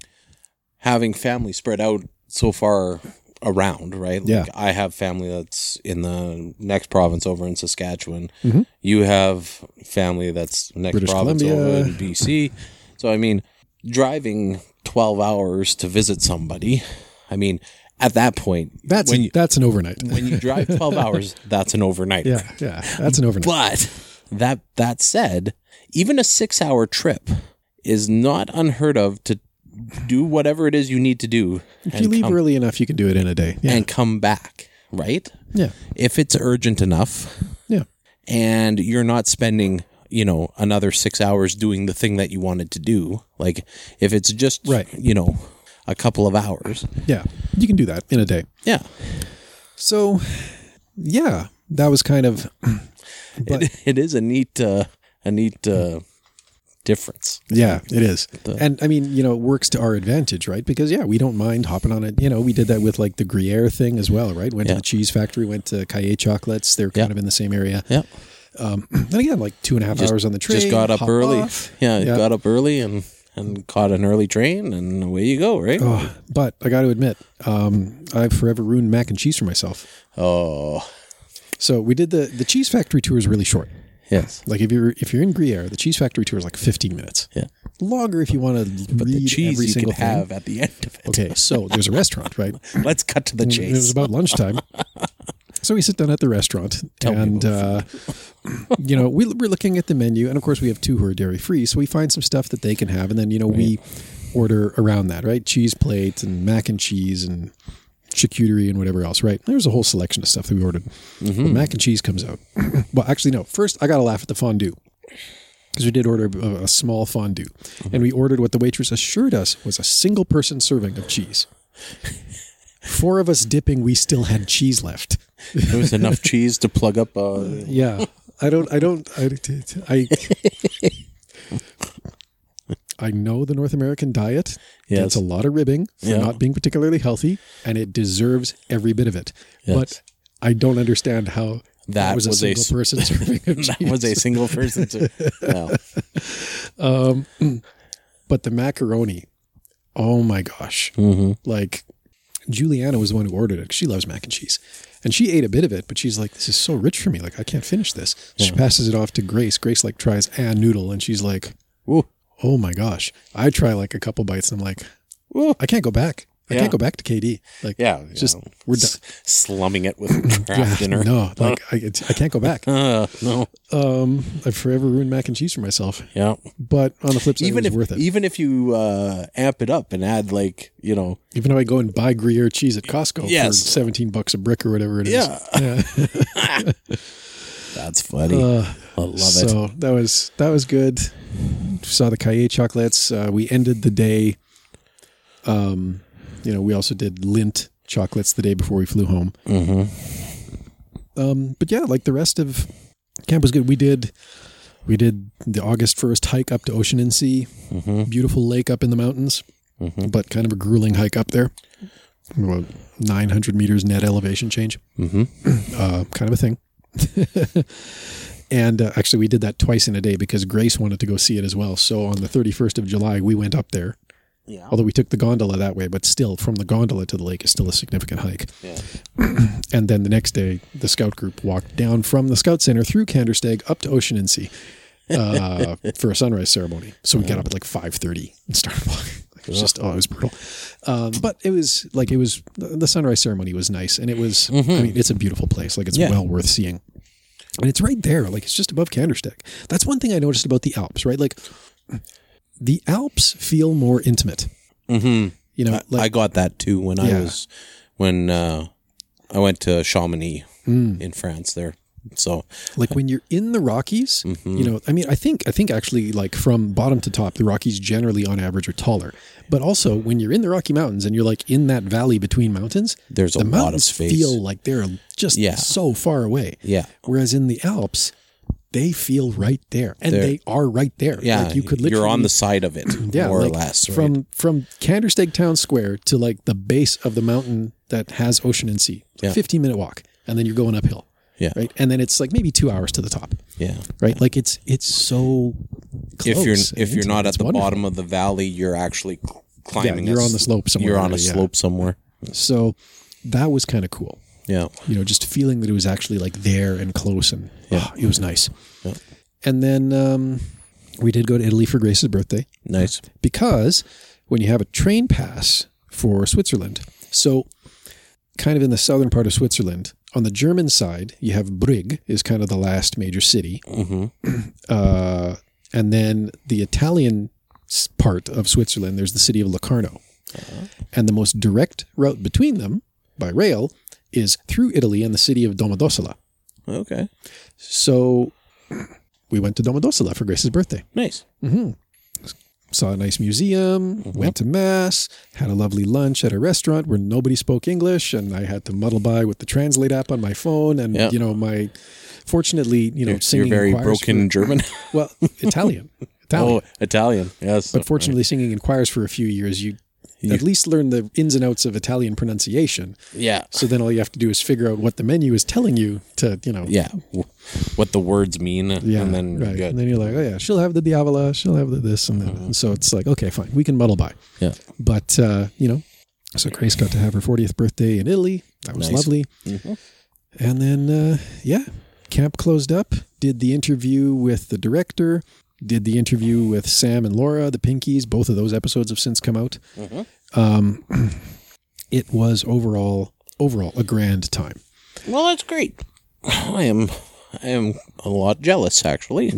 having family spread out so far around, right? Like Yeah. I have family that's in the next province over in Saskatchewan. Mm-hmm. You have family that's next British province Columbia. over in B C. So I mean, driving twelve hours to visit somebody, I mean, at that point, That's when you that's an overnight. when you drive twelve hours, that's an overnight. Yeah, yeah, that's an overnight. But that that said, even a six hour trip is not unheard of to do whatever it is you need to do If and you leave come, early enough, you can do it in a day. Yeah, and come back, right? yeah, If it's urgent enough yeah. and you're not spending, you know, another six hours doing the thing that you wanted to do, like if it's just, Right. you know, a couple of hours. Yeah, you can do that in a day. Yeah. So, yeah, that was kind of, but It, it is a neat, uh, a neat uh, difference. yeah, it is. The- And I mean, you know, it works to our advantage, right? Because yeah, we don't mind hopping on it. You know, we did that with like the Gruyere thing as well, right? Went Yeah. to the cheese factory, went to Cahiers Chocolates. They're kind Yeah. of in the same area. Yeah. Um, and again, like two and a half Just- hours on the train. Just got up hop early. off. Yeah, Yeah. got up early and, and caught an early train, and away you go, right? Oh, but I got to admit, um, I've forever ruined mac and cheese for myself. Oh, So we did the the cheese factory tour is really short. yes. Like if you're if you're in Gruyere, the cheese factory tour is like fifteen minutes. Yeah. Longer if you want to But read the cheese every you single can thing. have at the end of it. Okay, so there's a restaurant, right? Let's cut to the It was chase. about lunchtime. So we sit down at the restaurant, Tell me and about uh, you know we, we're looking at the menu, and of course we have two who are dairy free, so we find some stuff that they can have, and then you know we order around that, right? Cheese plate and mac and cheese and charcuterie and whatever else, right? There's a whole selection of stuff that we ordered. Mm-hmm. Well, mac and cheese comes out. Well, actually, no. First, I got to laugh at the fondue. Because we did order a, a small fondue. And we ordered what the waitress assured us was a single person serving of cheese. four of us dipping, we still had cheese left. There was enough cheese to plug up. Uh, yeah, I don't, I don't, I, I, I know the North American diet. Yes. It's a lot of ribbing for Yeah. not being particularly healthy, and it deserves every bit of it. Yes. But I don't understand how That that was a was a single s- person serving of cheese. that was a single person. To, well, Um, but the macaroni, oh my gosh. mm-hmm. Like, Juliana was the one who ordered it. She loves mac and cheese. And she ate a bit of it, but she's like, this is so rich for me. Like, I can't finish this. She Yeah. passes it off to Grace. Grace, like, tries a noodle, and she's like, Ooh. oh my gosh. I try, like, a couple bites, and I'm like, Ooh. I can't go back. I Yeah. can't go back to K D. Like, Yeah, it's just, yeah. we're done. S- slumming it with Kraft dinner. No, like, I, it's, I can't go back. Uh, no. Um, I've forever ruined mac and cheese for myself. Yeah. But on the flip side, Even it was if worth it. even if you uh, amp it up and add like you know Even if I go and buy Gruyere cheese at Costco for Yes. seventeen bucks a brick or whatever it is. Yeah. Yeah. that's funny. Uh, I love it. so that was that was good. Saw the Cahiers chocolates. Uh, we ended the day. Um, you know, we also did Lindt chocolates the day before we flew home. Mm-hmm. Um, but yeah, like the rest of camp was good. We did we did the August first hike up to Ocean and Sea. Mm-hmm. Beautiful lake up in the mountains, Mm-hmm. but kind of a grueling hike up there. About nine hundred meters net elevation change. Mm-hmm. Uh, kind of a thing. And uh, actually, we did that twice in a day because Grace wanted to go see it as well. So on the thirty-first of July, we went up there. Yeah. Although we took the gondola that way, but still, from the gondola to the lake is still a significant hike. Yeah. And then the next day, the scout group walked down from the scout center through Kandersteg up to Ocean and Sea uh, for a sunrise ceremony. So we got up at like five thirty and started walking. It was just, oh, it was brutal. Um, but it was like, it was, the sunrise ceremony was nice. And it was, I mean, it's a beautiful place. Like, it's Yeah. well worth seeing. And it's right there. Like, it's just above Kandersteg. That's one thing I noticed about the Alps, right? Like, the Alps feel more intimate. Mm-hmm. You know, I, like, I got that too when I Yeah. was when uh, I went to Chamonix Mm. in France there. So like when you're in the Rockies, Mhm. you know, I mean, I think, I think actually like from bottom to top, the Rockies generally on average are taller, but also when you're in the Rocky Mountains and you're like in that valley between mountains, there's a the lot of mountains space. feel like they're just Yeah. so far away. yeah. Whereas in the Alps, they feel right there, and They're- they are right there. Yeah, like you could literally you're on the side of it, yeah, more like or less. Right? from from Kandersteg Town Square to like the base of the mountain that has Ocean and Sea, Yeah. fifteen minute walk, and then you're going uphill. Yeah. Right. And then it's like maybe two hours to the top. yeah. Right. Like it's it's so close. If you're and if you're intimate. not at It's the wonderful. bottom of the valley, you're actually cl- climbing. Yeah, you're a on the s- slope somewhere, You're on a yeah. slope somewhere. So that was kind of cool. Yeah. You know, just feeling that it was actually like there and close, and Yeah. oh, it was nice. Yeah. And then um, we did go to Italy for Grace's birthday Nice. because when you have a train pass for Switzerland, so kind of in the southern part of Switzerland, on the German side, you have Brig is kind of the last major city. Mm-hmm. Uh, and then the Italian s- part of Switzerland, there's the city of Locarno. And the most direct route between them by rail is through Italy and the city of Domodossola. Okay. So we went to Domodossola for Grace's birthday. Nice. Mm-hmm. Saw a nice museum, went to mass, had a lovely lunch at a restaurant where nobody spoke English, and I had to muddle by with the Translate app on my phone. And, Yeah. you know, my, fortunately, you know, You're, singing you're very in choirs broken for- German. well, Italian. Italian. Oh, Italian. Yes. But fortunately, singing in choirs for a few years, you You- at least learn the ins and outs of Italian pronunciation. Yeah. So then all you have to do is figure out what the menu is telling you to, you know. Yeah. W- What the words mean. Yeah, And then you're right. good. And then you're like, oh yeah, she'll have the diavola, she'll have the this and that. And so it's like, okay, fine, we can muddle by. Yeah. But, uh, you know, so Grace got to have her fortieth birthday in Italy. That was Nice. lovely. Mhm. And then, uh, yeah, camp closed up, did the interview with the director, did the interview with Sam and Laura, the Pinkies. Both of those episodes have since come out. Mhm. Um, it was overall, overall a grand time. Well, that's great. I am, I am a lot jealous, actually.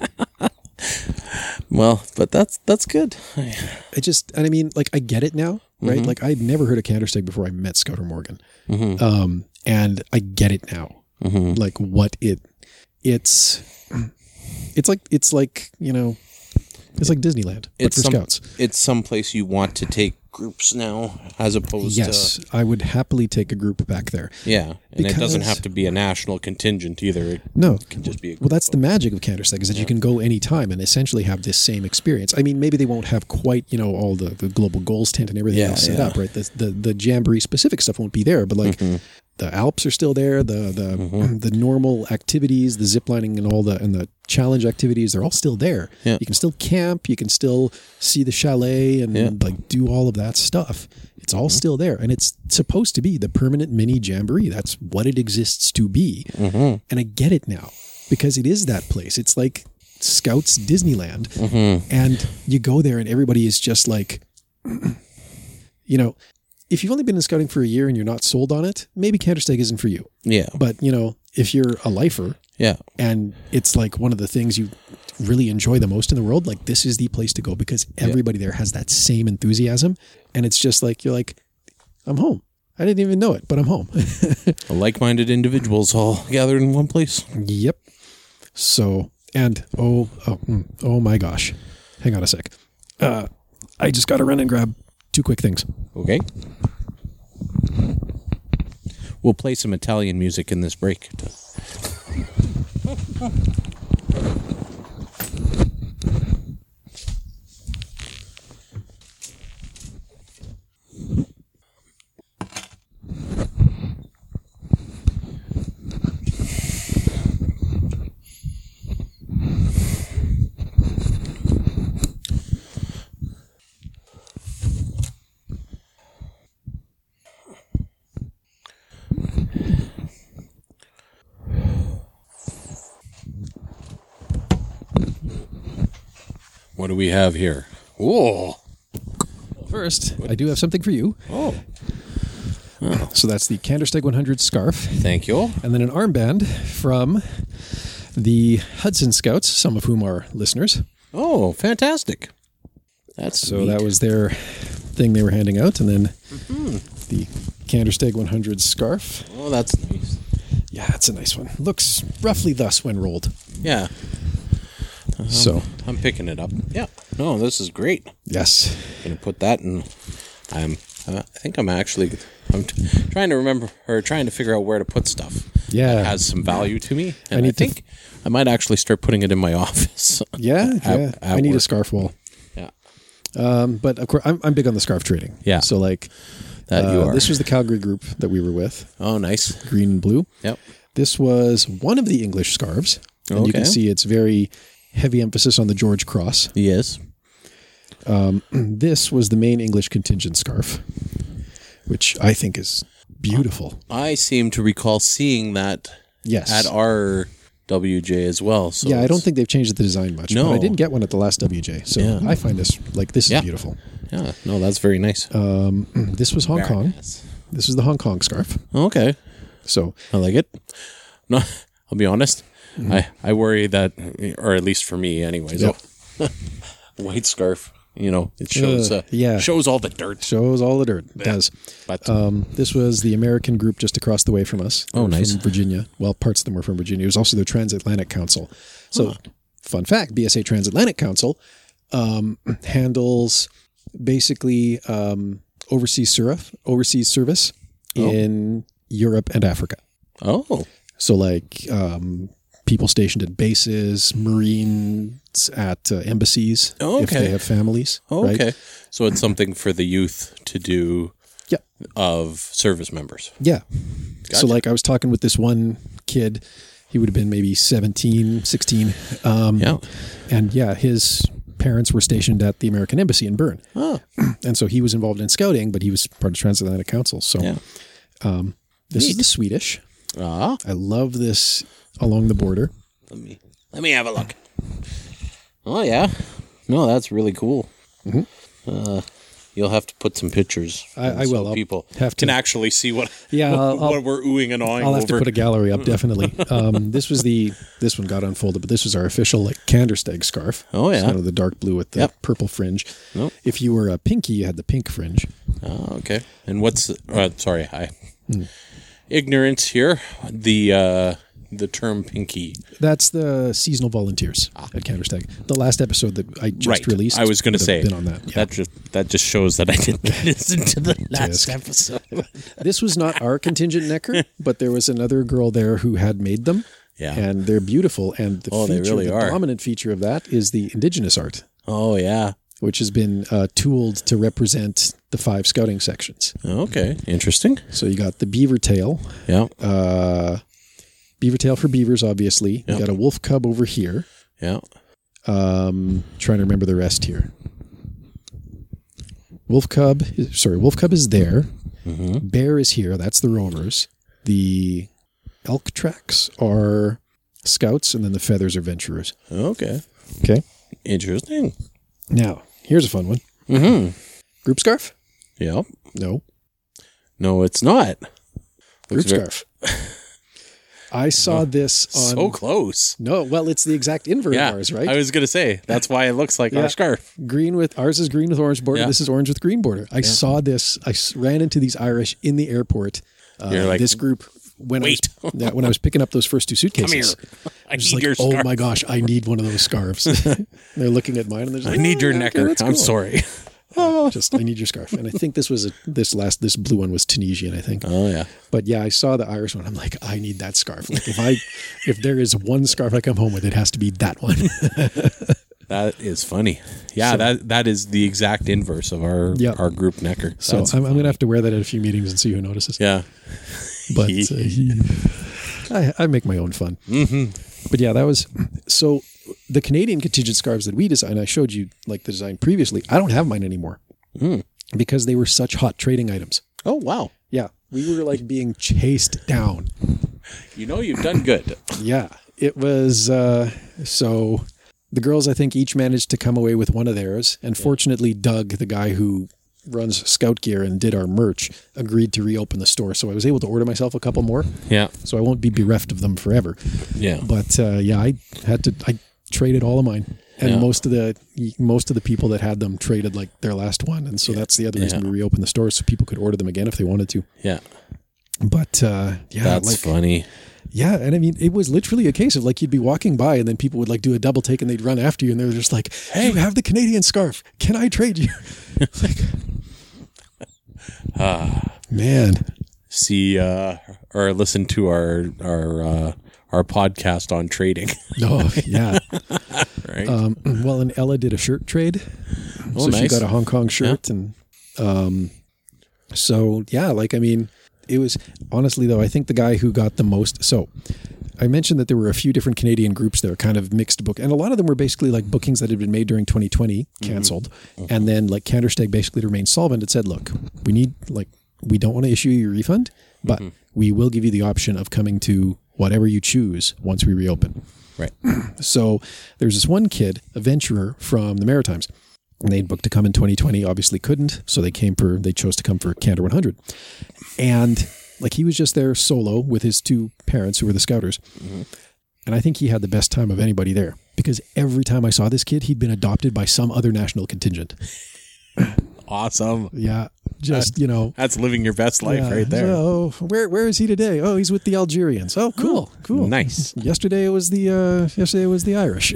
Well, but that's that's good. I- I just, and I mean, like, I get it now, right? Mhm. Like, I'd never heard of Kandersteg before I met Scouter Morgan. Mhm. Um, and I get it now. Mhm. Like, what it, it's, it's like, it's like, you know, it's like Disneyland, but It's for some- Scouts. It's someplace you want to take groups now, as opposed Yes, to I would happily take a group back there. yeah, and it doesn't Because- have to be a national contingent either. It No. can just be a group. Well, that's the magic of Counter-Strike, is that you can go anytime and essentially have this same experience. I mean, maybe they won't have quite, you know, all the, the global goals tent and everything Yeah, else set yeah. up, right? The, the the Jamboree specific stuff won't be there, but like Mm-hmm. the Alps are still there, the the the normal activities, the zip lining and all the and the challenge activities, they're all still there. Yeah. You can still camp, you can still see the chalet and Yeah. like do all of that stuff. It's all still there, and it's supposed to be the permanent mini Jamboree. That's what it exists to be. Mm-hmm. And I get it now because it is that place. It's like Scouts Disneyland, and you go there and everybody is just like, you know, if you've only been in scouting for a year and you're not sold on it, maybe Counter-Strike isn't for you. Yeah, But, you know, if you're a lifer yeah, and it's like one of the things you really enjoy the most in the world, like this is the place to go because everybody there has that same enthusiasm. And it's just like, you're like, I'm home. I didn't even know it, but I'm home. like-minded individuals all gathered in one place. Yep. So, and oh, oh, mm, oh my gosh. Hang on a sec. Uh, I just got to run and grab two quick things. Okay. We'll play some Italian music in this break. What do we have here? Whoa. First, I do have something for you. Oh. So that's the Counter-Strike one hundred scarf, Thank you. and then an armband from the Hudson Scouts, some of whom are listeners. Oh, fantastic. That's So neat. that was their thing they were handing out, and then the Counter-Strike one hundred scarf. Oh, that's nice. Yeah, it's a nice one. Looks roughly thus when rolled. Yeah. So, I'm picking it up. Yeah. No, this is great. yes. I'm gonna put that in. I'm. Uh, I think I'm actually. I'm t- trying to remember or trying to figure out where to put stuff. Yeah. That has some value to me, and I, need to think I might actually start putting it in my office. Yeah, At- yeah. at I need a work. scarf wall. Yeah. Um, but of course, I'm, I'm big on the scarf trading. Yeah. So like, That you uh, are. this was the Calgary group that we were with, Oh, nice. green and blue. Yep. This was one of the English scarves, and you can Okay. see it's very heavy emphasis on the George Cross. Yes. This was the main English contingent scarf, which I think is beautiful. I seem to recall seeing that Yes. at our W J as well. So yeah, I don't it's- think they've changed the design much. No. But I didn't get one at the last W J, so Yeah. I find this like this is Yeah. beautiful. Yeah. No, that's very nice. This was Hong Very Kong. nice. This was the Hong Kong scarf. Okay. So I like it. No, I'll be honest. Mm-hmm. I, I worry that, or at least for me, anyways. Yep. Oh, white scarf. You know, it shows. Uh, Uh, yeah. shows all the dirt. shows all the dirt. It does. But Um, this was the American group just across the way from us. They Oh, were nice. From Virginia. Well, parts of them were from Virginia. It was also the Transatlantic Council. So, fun fact, B S A Transatlantic Council um, handles basically um, overseas surf, overseas service in Europe and Africa. oh, So, like um, people stationed at bases, Marines at uh, embassies, Oh, if okay. they have families. oh, right? okay. So it's something for the youth to do. Yeah. Of service members. Yeah. Gotcha. So like I was talking with this one kid, he would have been maybe seventeen, sixteen. Um, Yeah. And yeah, his parents were stationed at the American Embassy in Bern. Oh, And so he was involved in scouting, but he was part of Transatlantic Council. So yeah. this is Neat. the Swedish. Ah, I love this along the border. let me let me have a look. Oh yeah. No, that's really cool. Mm-hmm. Uh, you'll have to put some pictures. I- in I will. So I'll people have to- can actually see what Yeah, what, I'll- what we're oohing and awing I'll have over. to put a gallery up, definitely. Um, this was the, this one got unfolded, but this was our official like Kandersteg scarf. Oh, It's yeah. kind of the dark blue with the Yep. purple fringe. Nope. If you were a pinky, you had the pink fringe. Oh, okay. And what's uh, sorry, I Hmm. ignorance here. The uh, the term pinky. That's the seasonal volunteers at Counter-Strike. The last episode that I just right. released. I was going to would say have been on that. Yeah. That just that just shows that I didn't listen to the last Tisk. episode. This was not our contingent necker, but there was another girl there who had made them. Yeah. And they're beautiful. And the Oh, they feature, really the are. dominant feature of that is the indigenous art, Oh, yeah. which has been uh, tooled to represent the five scouting sections. Okay. Interesting. So you got the beaver tail, Yeah. uh, beaver tail for beavers, obviously. Yep. You got a wolf cub over here. Yeah. Um, trying to remember the rest here. Wolf cub, sorry, wolf cub is there. Mm-hmm. Bear is here. That's the rovers. The elk tracks are scouts, and then the feathers are venturers. Okay. Okay. Interesting. Now, here's a fun one. Mm-hmm. Group scarf? Yep. No. No, it's not. Group Looks very- scarf. I saw this on... So close. No, well, it's the exact invert Yeah. of ours, right? I was going to say, that's why it looks like Yeah. our scarf. Green with... Ours is green with orange border. Yeah. This is orange with green border. I saw this. I s- ran into these Irish in the airport. Uh, You're like, this group... When wait. I was, yeah, when I was picking up those first two suitcases. Come here. I I'm just need like, your oh scarf. my gosh, I need one of those scarves. They're looking at mine and they're just I like, need "Oh, your okay, necker. that's I'm cool." sorry. Uh, just I need your scarf. And I think this was a, this last this blue one was Tunisian, I think. Oh, yeah. But yeah, I saw the Irish one. I'm like, I need that scarf. Like if I if there is one scarf I come home with, it has to be that one. That is funny. Yeah, So- that that is the exact inverse of our Yeah. our group necker. So That's I'm, I'm gonna have to wear that at a few meetings and see who notices. yeah. But uh, I, I make my own fun. Mm-hmm. But yeah, that was so. The Canadian contingent scarves that we designed, I showed you like the design previously. I don't have mine anymore Mm. because they were such hot trading items. Oh, wow. Yeah, we were like being chased down. You know you've done good. Yeah, it was uh, so. The girls, I think, each managed to come away with one of theirs, and fortunately, Doug, the guy who runs Scout Gear and did our merch, agreed to reopen the store. So I was able to order myself a couple more. Yeah. So I won't be bereft of them forever. Yeah. But uh, yeah, I had to. I traded all of mine, and Yeah. most of the most of the people that had them traded like their last one, and so that's the other reason Yeah. we reopened the store so people could order them again if they wanted to. Yeah. But uh, yeah, That's like, funny. yeah, and I mean, it was literally a case of like you'd be walking by, and then people would like do a double take, and they'd run after you, and they were just like, "Hey, you have the Canadian scarf? Can I trade you?" Like, Ah. man, See uh or listen to our our uh our podcast on trading. oh yeah. Right. Um, well, and Ella did a shirt trade, Oh, so she nice. got a Hong Kong shirt, and um, so yeah, like I mean, it was honestly though, I think the guy who got the most. So I mentioned that there were a few different Canadian groups that are kind of mixed book, and a lot of them were basically like bookings that had been made during twenty twenty, canceled, Mm-hmm. and then like Countersteg basically to remain solvent had said, look, we need like we don't want to issue you a refund, but Mm-hmm. we will give you the option of coming to whatever you choose once we reopen. Right. So there's this one kid, a venturer from the Maritimes, and they'd booked to come in twenty twenty, obviously couldn't. So they came for, they chose to come for Canada one hundred. And like he was just there solo with his two parents who were the scouters. Mm-hmm. And I think he had the best time of anybody there because every time I saw this kid, he'd been adopted by some other national contingent. Awesome. Yeah. Just, you know. That's living your best life yeah, right there. Oh, where where is he today? Oh, he's with the Algerians. Oh, cool, cool, Nice. Yesterday it was the uh, yesterday it was the Irish.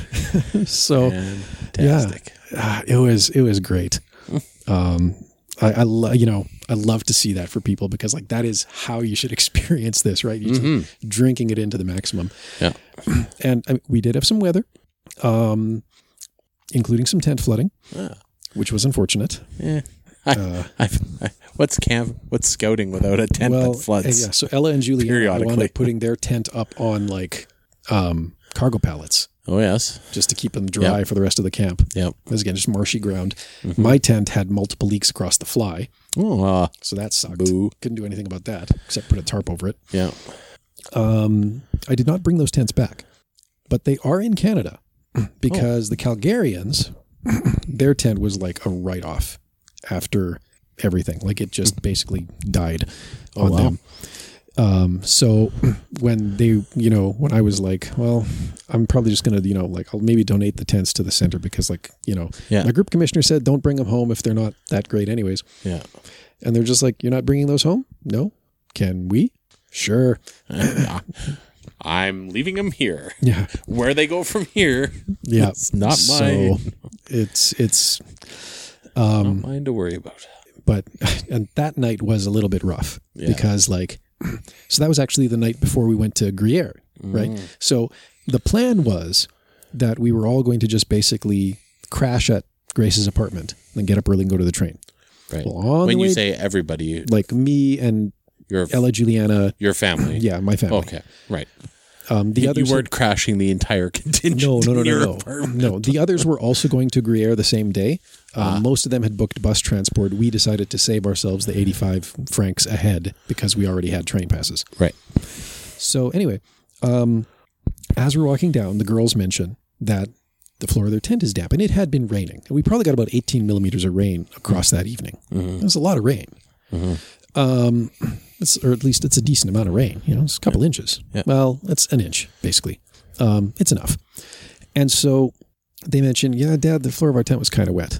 So Fantastic. yeah, uh, it was it was great. Um, I, I lo- you know I love to see that for people because like that is how you should experience this, right? You just drinking it into the maximum. Yeah. And I mean, we did have some weather, um, including some tent flooding, Ah. which was unfortunate. Yeah. I, Uh, I, I, what's camp? What's scouting without a tent well, that floods? yeah. So Ella and Juliana wound Periodically. up putting their tent up on like um, cargo pallets Oh yes. just to keep them dry Yep. for the rest of the camp. Yep. Because again, just marshy ground. Mm-hmm. My tent had multiple leaks across the fly, Oh. Uh, so that sucked. Boo. Couldn't do anything about that except put a tarp over it. yeah. Um, I did not bring those tents back, but they are in Canada because the Calgarians, their tent was like a write-off after everything. Like it just basically died Oh, on wow. them. Um, so when they, you know, when I was like, well, I'm probably just going to, you know, like I'll maybe donate the tents to the center because like, you know, Yeah. my group commissioner said, don't bring them home if they're not that great anyways. Yeah. And they're just like, you're not bringing those home? No. Can we? Sure. Yeah. I'm leaving them here. Yeah. Where they go from here, Yeah. it's not So mine. it's, it's, Um, Not mine to worry about. but and that night was a little bit rough Yeah. because like, so that was actually the night before we went to Gruyere, right? Mm. So the plan was that we were all going to just basically crash at Grace's apartment, then get up early and go to the train. Right. Well, on When the you way- say everybody, Like me and your Ella, Juliana, your family. yeah, my family. Okay. Right. Um, the You, others you weren't crashing the entire contingent. No, no, no, in your no, no. apartment. No, the others were also going to Gruyere the same day. Um, Ah. Most of them had booked bus transport. We decided to save ourselves the eighty-five francs ahead because we already had train passes. Right. So anyway, um, as we're walking down, the girls mention that the floor of their tent is damp, and it had been raining. And we probably got about eighteen millimeters of rain across that evening. Mm-hmm. It was a lot of rain. Mm-hmm. Um, it's, or at least it's a decent amount of rain. You know, it's a couple yeah. inches. Yeah. Well, it's an inch basically. Um, it's enough. And so they mentioned, yeah, Dad, the floor of our tent was kind of wet.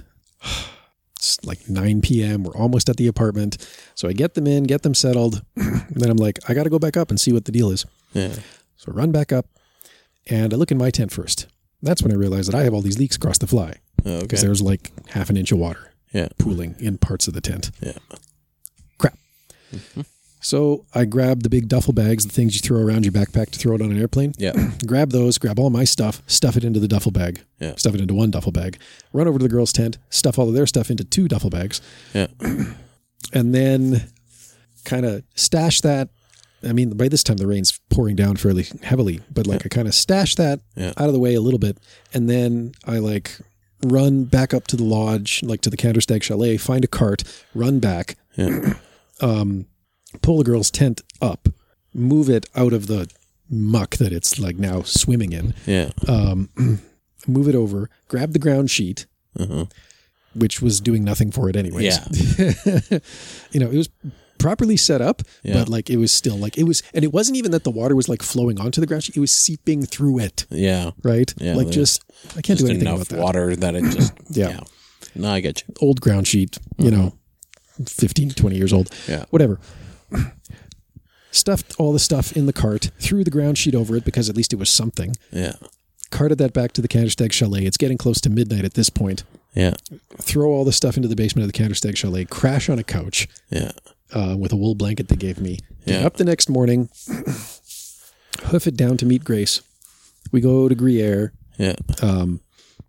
It's like nine p.m. We're almost at the apartment. So I get them in, get them settled. Then I'm like, I got to go back up and see what the deal is. Yeah. So I run back up and I look in my tent first. That's when I realized that I have all these leaks across the fly. Okay. Because there's like half an inch of water Yeah. pooling in parts of the tent. Yeah. Crap. Mm-hmm. So I grab the big duffel bags, the things you throw around your backpack to throw it on an airplane. Yeah. Grab those, grab all my stuff, stuff it into the duffel bag. Yeah. Stuff it into one duffel bag. Run over to the girls' tent, stuff all of their stuff into two duffel bags. Yeah. And then kind of stash that. I mean, by this time the rain's pouring down fairly heavily, but like Yeah. I kind of stash that Yeah. out of the way a little bit. And then I like run back up to the lodge, like to the Kandersteg Chalet, find a cart, run back, Yeah. um, pull the girls' tent up, move it out of the muck that it's like now swimming in, Yeah. um, move it over, grab the ground sheet, Uh-huh. which was doing nothing for it anyways. Yeah. You know, it was properly set up, Yeah. but like it was still like it was, and it wasn't even that the water was like flowing onto the ground sheet, it was seeping through it, Yeah. right? Yeah, like there's just, I can't Just do anything enough about that. water that it just. Yeah. yeah. No, I get you. Old ground sheet, you know, fifteen, twenty years old, Yeah. whatever. Stuffed all the stuff in the cart, threw the ground sheet over it because at least it was something. Yeah. Carted that back to the Kandersteg Chalet. It's getting close to midnight at this point. Yeah. Throw all the stuff into the basement of the Kandersteg Chalet, crash on a couch Yeah. uh, with a wool blanket they gave me. Get Yeah. up the next morning, hoof it down to meet Grace. We go to Gruyere, Yeah. um,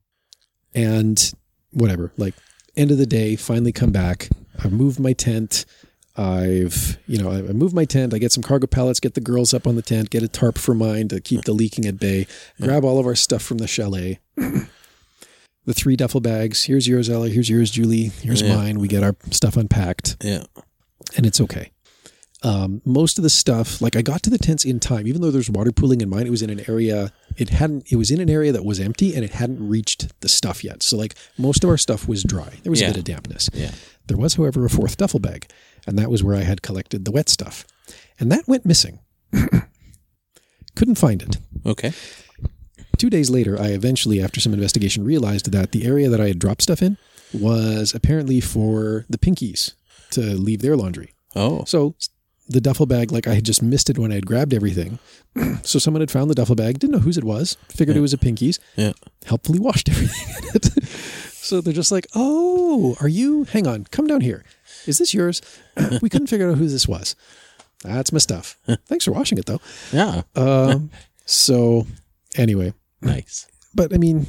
and whatever, like end of the day, finally come back. I've moved my tent. I've, you know, I I moved my tent. I get some cargo pallets, get the girls up on the tent, get a tarp for mine to keep the leaking at bay, grab all of our stuff from the chalet. The three duffel bags. Here's yours, Ella. Here's yours, Julie. Here's Yeah. mine. We get our stuff unpacked Yeah. and it's okay. Um, most of the stuff, like I got to the tents in time, even though there's water pooling in mine, it was in an area, it hadn't, it was in an area that was empty and it hadn't reached the stuff yet. So like most of our stuff was dry. There was Yeah. a bit of dampness. Yeah. There was, however, a fourth duffel bag, and that was where I had collected the wet stuff. And that went missing. Couldn't find it. Okay. Two days later, I eventually, after some investigation, realized that the area that I had dropped stuff in was apparently for the Pinkies to leave their laundry. Oh. So the duffel bag, like I had just missed it when I had grabbed everything. So someone had found the duffel bag, didn't know whose it was, figured Yeah. it was a Pinkies, Yeah. helpfully washed everything in it. So they're just like, oh, are you, hang on, come down here. Is this yours? We couldn't figure out who this was. That's my stuff. Thanks for washing it though. Yeah. Um, so anyway, Nice. but I mean,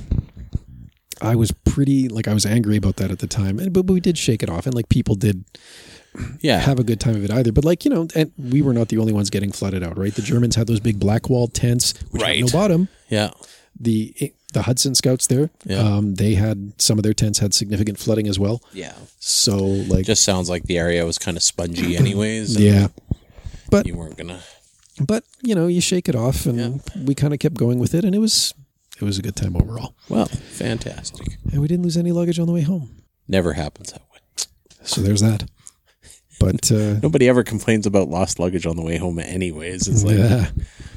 I was pretty, like I was angry about that at the time, and but we did shake it off, and like people did Yeah. have a good time of it either. But like, you know, and we were not the only ones getting flooded out, right? The Germans had those big black walled tents, which Right. had no bottom. Yeah. The the Hudson Scouts there, Yeah. um, they had, some of their tents had significant flooding as well. Yeah. So like, Just sounds like the area was kind of spongy anyways. and yeah. But, You weren't gonna. but, you know, you shake it off, and Yeah. we kind of kept going with it, and it was, it was a good time overall. Well, fantastic. And we didn't lose any luggage on the way home. Never happens that way. So there's that. But, uh, Nobody ever complains about lost luggage on the way home anyways. It's like, yeah.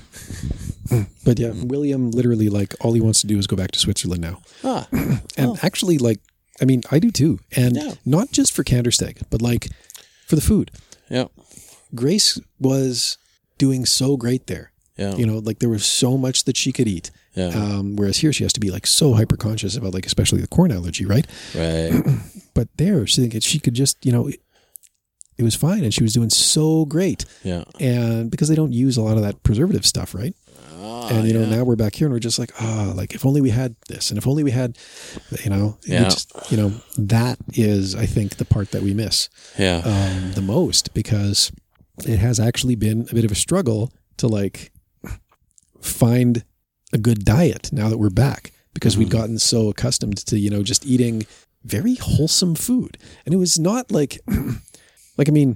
But yeah, William literally, like, all he wants to do is go back to Switzerland now. ah, And actually, like, I mean, I do too. And Yeah. not just for Kandersteg, but like for the food. yeah. Grace was doing so great there. Yeah. You know, like there was so much that she could eat. Yeah. Um, whereas here she has to be like so hyper conscious about like especially the corn allergy, right? Right. But there she think she could just, you know, it, it was fine and she was doing so great. Yeah. And because they don't use a lot of that preservative stuff, right? Ah, and you know, yeah. now we're back here and we're just like, ah, oh, like if only we had this and if only we had, you know, Yeah. just, you know, that is, I think, the part that we miss Yeah. um, the most, because it has actually been a bit of a struggle to like find a good diet now that we're back, because mm-hmm. we'd gotten so accustomed to, you know, just eating very wholesome food. And it was not like, like, I mean,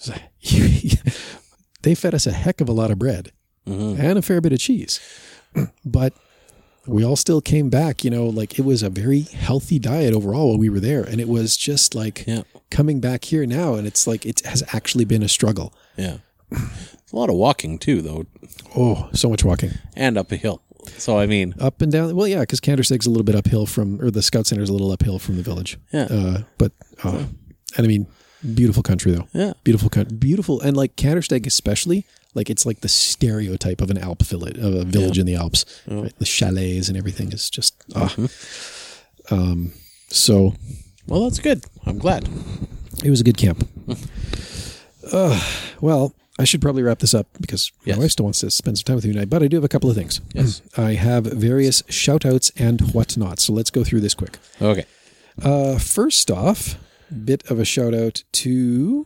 they fed us a heck of a lot of bread mm-hmm. and a fair bit of cheese, but we all still came back, you know, like it was a very healthy diet overall while we were there. And it was just like yeah. coming back here now. And it's like, it has actually been a struggle. Yeah. It's a lot of walking too, though. Oh, so much walking. And up a hill. So, I mean. Up and down. Well, yeah, because Cantersteg's a little bit uphill from, or the Scout Center's a little uphill from the village. Yeah. Uh, but, uh, and I mean, beautiful country though. Yeah. Beautiful country. Beautiful. And like Cantersteg especially, like it's like the stereotype of an Alp village, of a village yeah. in the Alps. Oh. Right? The chalets and everything is just, ah. Mm-hmm. Um, so. Well, that's good. I'm glad. It was a good camp. uh, well, I should probably wrap this up because yes. my wife still wants to spend some time with you tonight, but I do have a couple of things. Yes. I have various shout outs and whatnot. So let's go through this quick. Okay. Uh, first off, bit of a shout out to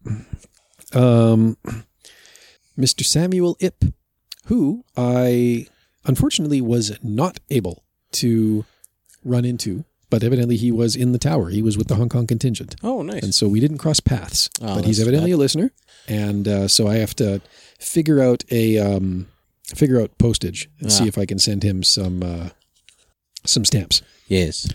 um, Mister Samuel Ip, who I unfortunately was not able to run into, but evidently he was in the tower. He was with the Hong Kong contingent. Oh, nice. And so we didn't cross paths, oh, but he's evidently bad. a listener. And uh, so I have to figure out a um, figure out postage and ah. see if I can send him some uh, some stamps. Yes.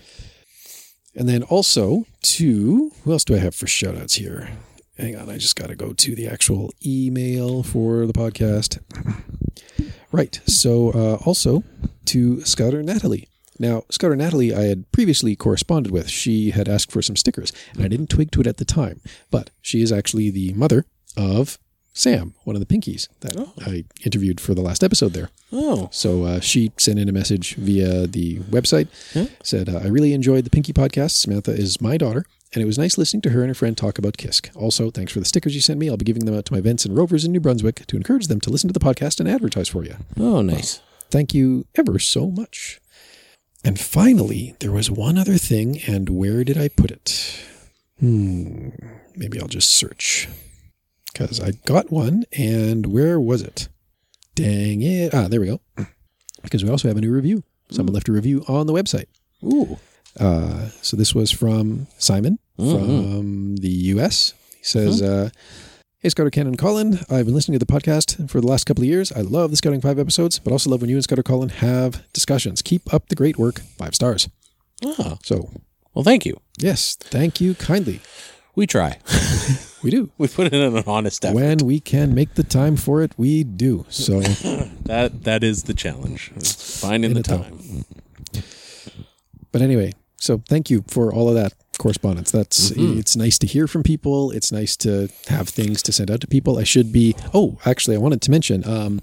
And then also to, who else do I have for shout outs here? Hang on, I just got to go to the actual email for the podcast. Right. So uh, also to Scouter Natalie. Now, Scouter Natalie, I had previously corresponded with. She had asked for some stickers, and I didn't twig to it at the time. But she is actually the mother of Sam, one of the Pinkies that oh. I interviewed for the last episode there. Oh. So uh, she sent in a message via the website, huh? said, uh, I really enjoyed the Pinky podcast. Samantha is my daughter, and it was nice listening to her and her friend talk about Kisk. Also, thanks for the stickers you sent me. I'll be giving them out to my Vents and Rovers in New Brunswick to encourage them to listen to the podcast and advertise for you. Oh, nice. Well, thank you ever so much. And finally, there was one other thing, and where did I put it? Hmm, maybe I'll just search. Because I got one, and where was it? Dang it. Ah, there we go. Because we also have a new review. Someone Ooh. left a review on the website. Ooh. Uh, so this was from Simon mm-hmm. from the U S. He says, mm-hmm. uh, Hey, Scouter Ken and Colin. I've been listening to the podcast for the last couple of years. I love the Scouting five episodes, but also love when you and Scouter Colin have discussions. Keep up the great work. Five stars. Oh. So. Well, thank you. Yes. Thank you kindly. We try. We do. We put in an honest effort. When we can make the time for it, we do. So that that is the challenge. Finding in the time. time. But anyway, so thank you for all of that correspondence. That's mm-hmm. It's nice to hear from people. It's nice to have things to send out to people. I should be. Oh, actually, I wanted to mention. Um,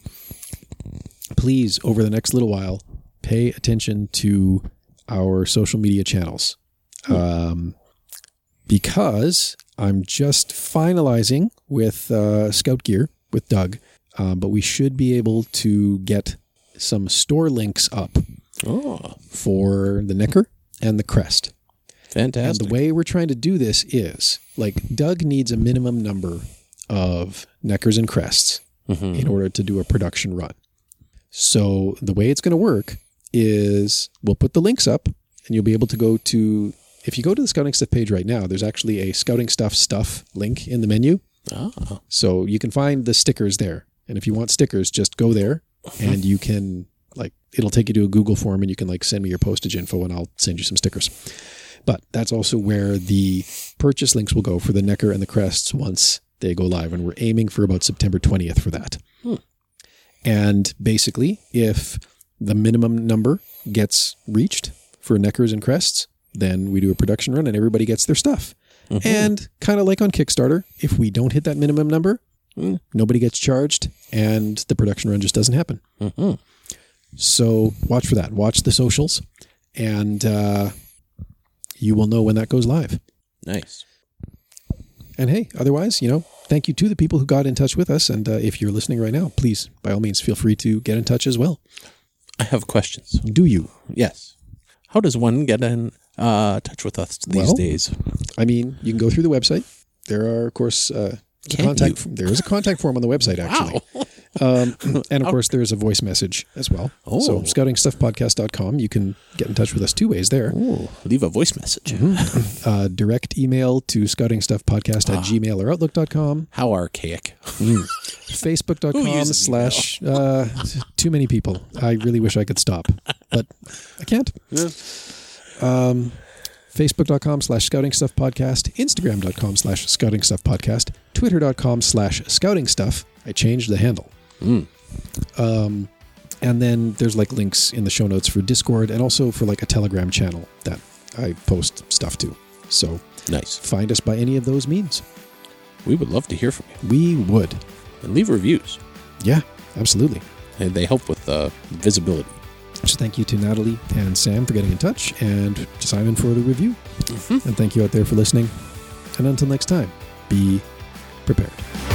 please, over the next little while, pay attention to our social media channels. Mm. Um, because I'm just finalizing with uh, Scout Gear with Doug, um, but we should be able to get some store links up oh. for the Necker and the Crest. Fantastic. And the way we're trying to do this is, like, Doug needs a minimum number of Neckers and Crests mm-hmm. in order to do a production run. So the way it's going to work is we'll put the links up, and you'll be able to go to... If you go to the Scouting Stuff page right now, there's actually a Scouting Stuff stuff link in the menu. Oh. So you can find the stickers there. And if you want stickers, just go there and you can, like, it'll take you to a Google form and you can, like, send me your postage info and I'll send you some stickers. But that's also where the purchase links will go for the Necker and the Crests once they go live. And we're aiming for about September twentieth for that. Hmm. And basically, if the minimum number gets reached for Neckers and Crests, then we do a production run and everybody gets their stuff. Mm-hmm. And kind of like on Kickstarter, if we don't hit that minimum number, Mm. Nobody gets charged, and the production run just doesn't happen. Mm-hmm. So watch for that. Watch the socials, and uh, you will know when that goes live. Nice. And hey, otherwise, you know, thank you to the people who got in touch with us. And uh, if you're listening right now, please, by all means, feel free to get in touch as well. I have questions. Do you? Yes. How does one get in uh, touch with us these Well, days? I mean, you can go through the website. There are, of course, uh, a Can contact. you? There is a contact form on the website, actually. Wow. Um, and of course, there is a voice message as well. Oh. So scouting stuff podcast dot com. You can get in touch with us two ways there. Ooh, leave a voice message. Uh, direct email to scouting stuff podcast at gmail or outlook dot com. How archaic. Facebook dot Who com uses slash uh, too many people. I really wish I could stop, but I can't. Um, Facebook dot com slash scouting stuff podcast, Instagram dot com slash scouting stuff podcast, Twitter dot com slash scouting stuff. I changed the handle. Mm. Um, and then there's like links in the show notes for Discord and also for like a Telegram channel that I post stuff to. So Nice. find us by any of those means. We would love to hear from you. We would. And leave reviews. Yeah, absolutely. And they help with uh, visibility. So thank you to Natalie and Sam for getting in touch, and Simon for the review. Mm-hmm. And thank you out there for listening. And until next time, be prepared.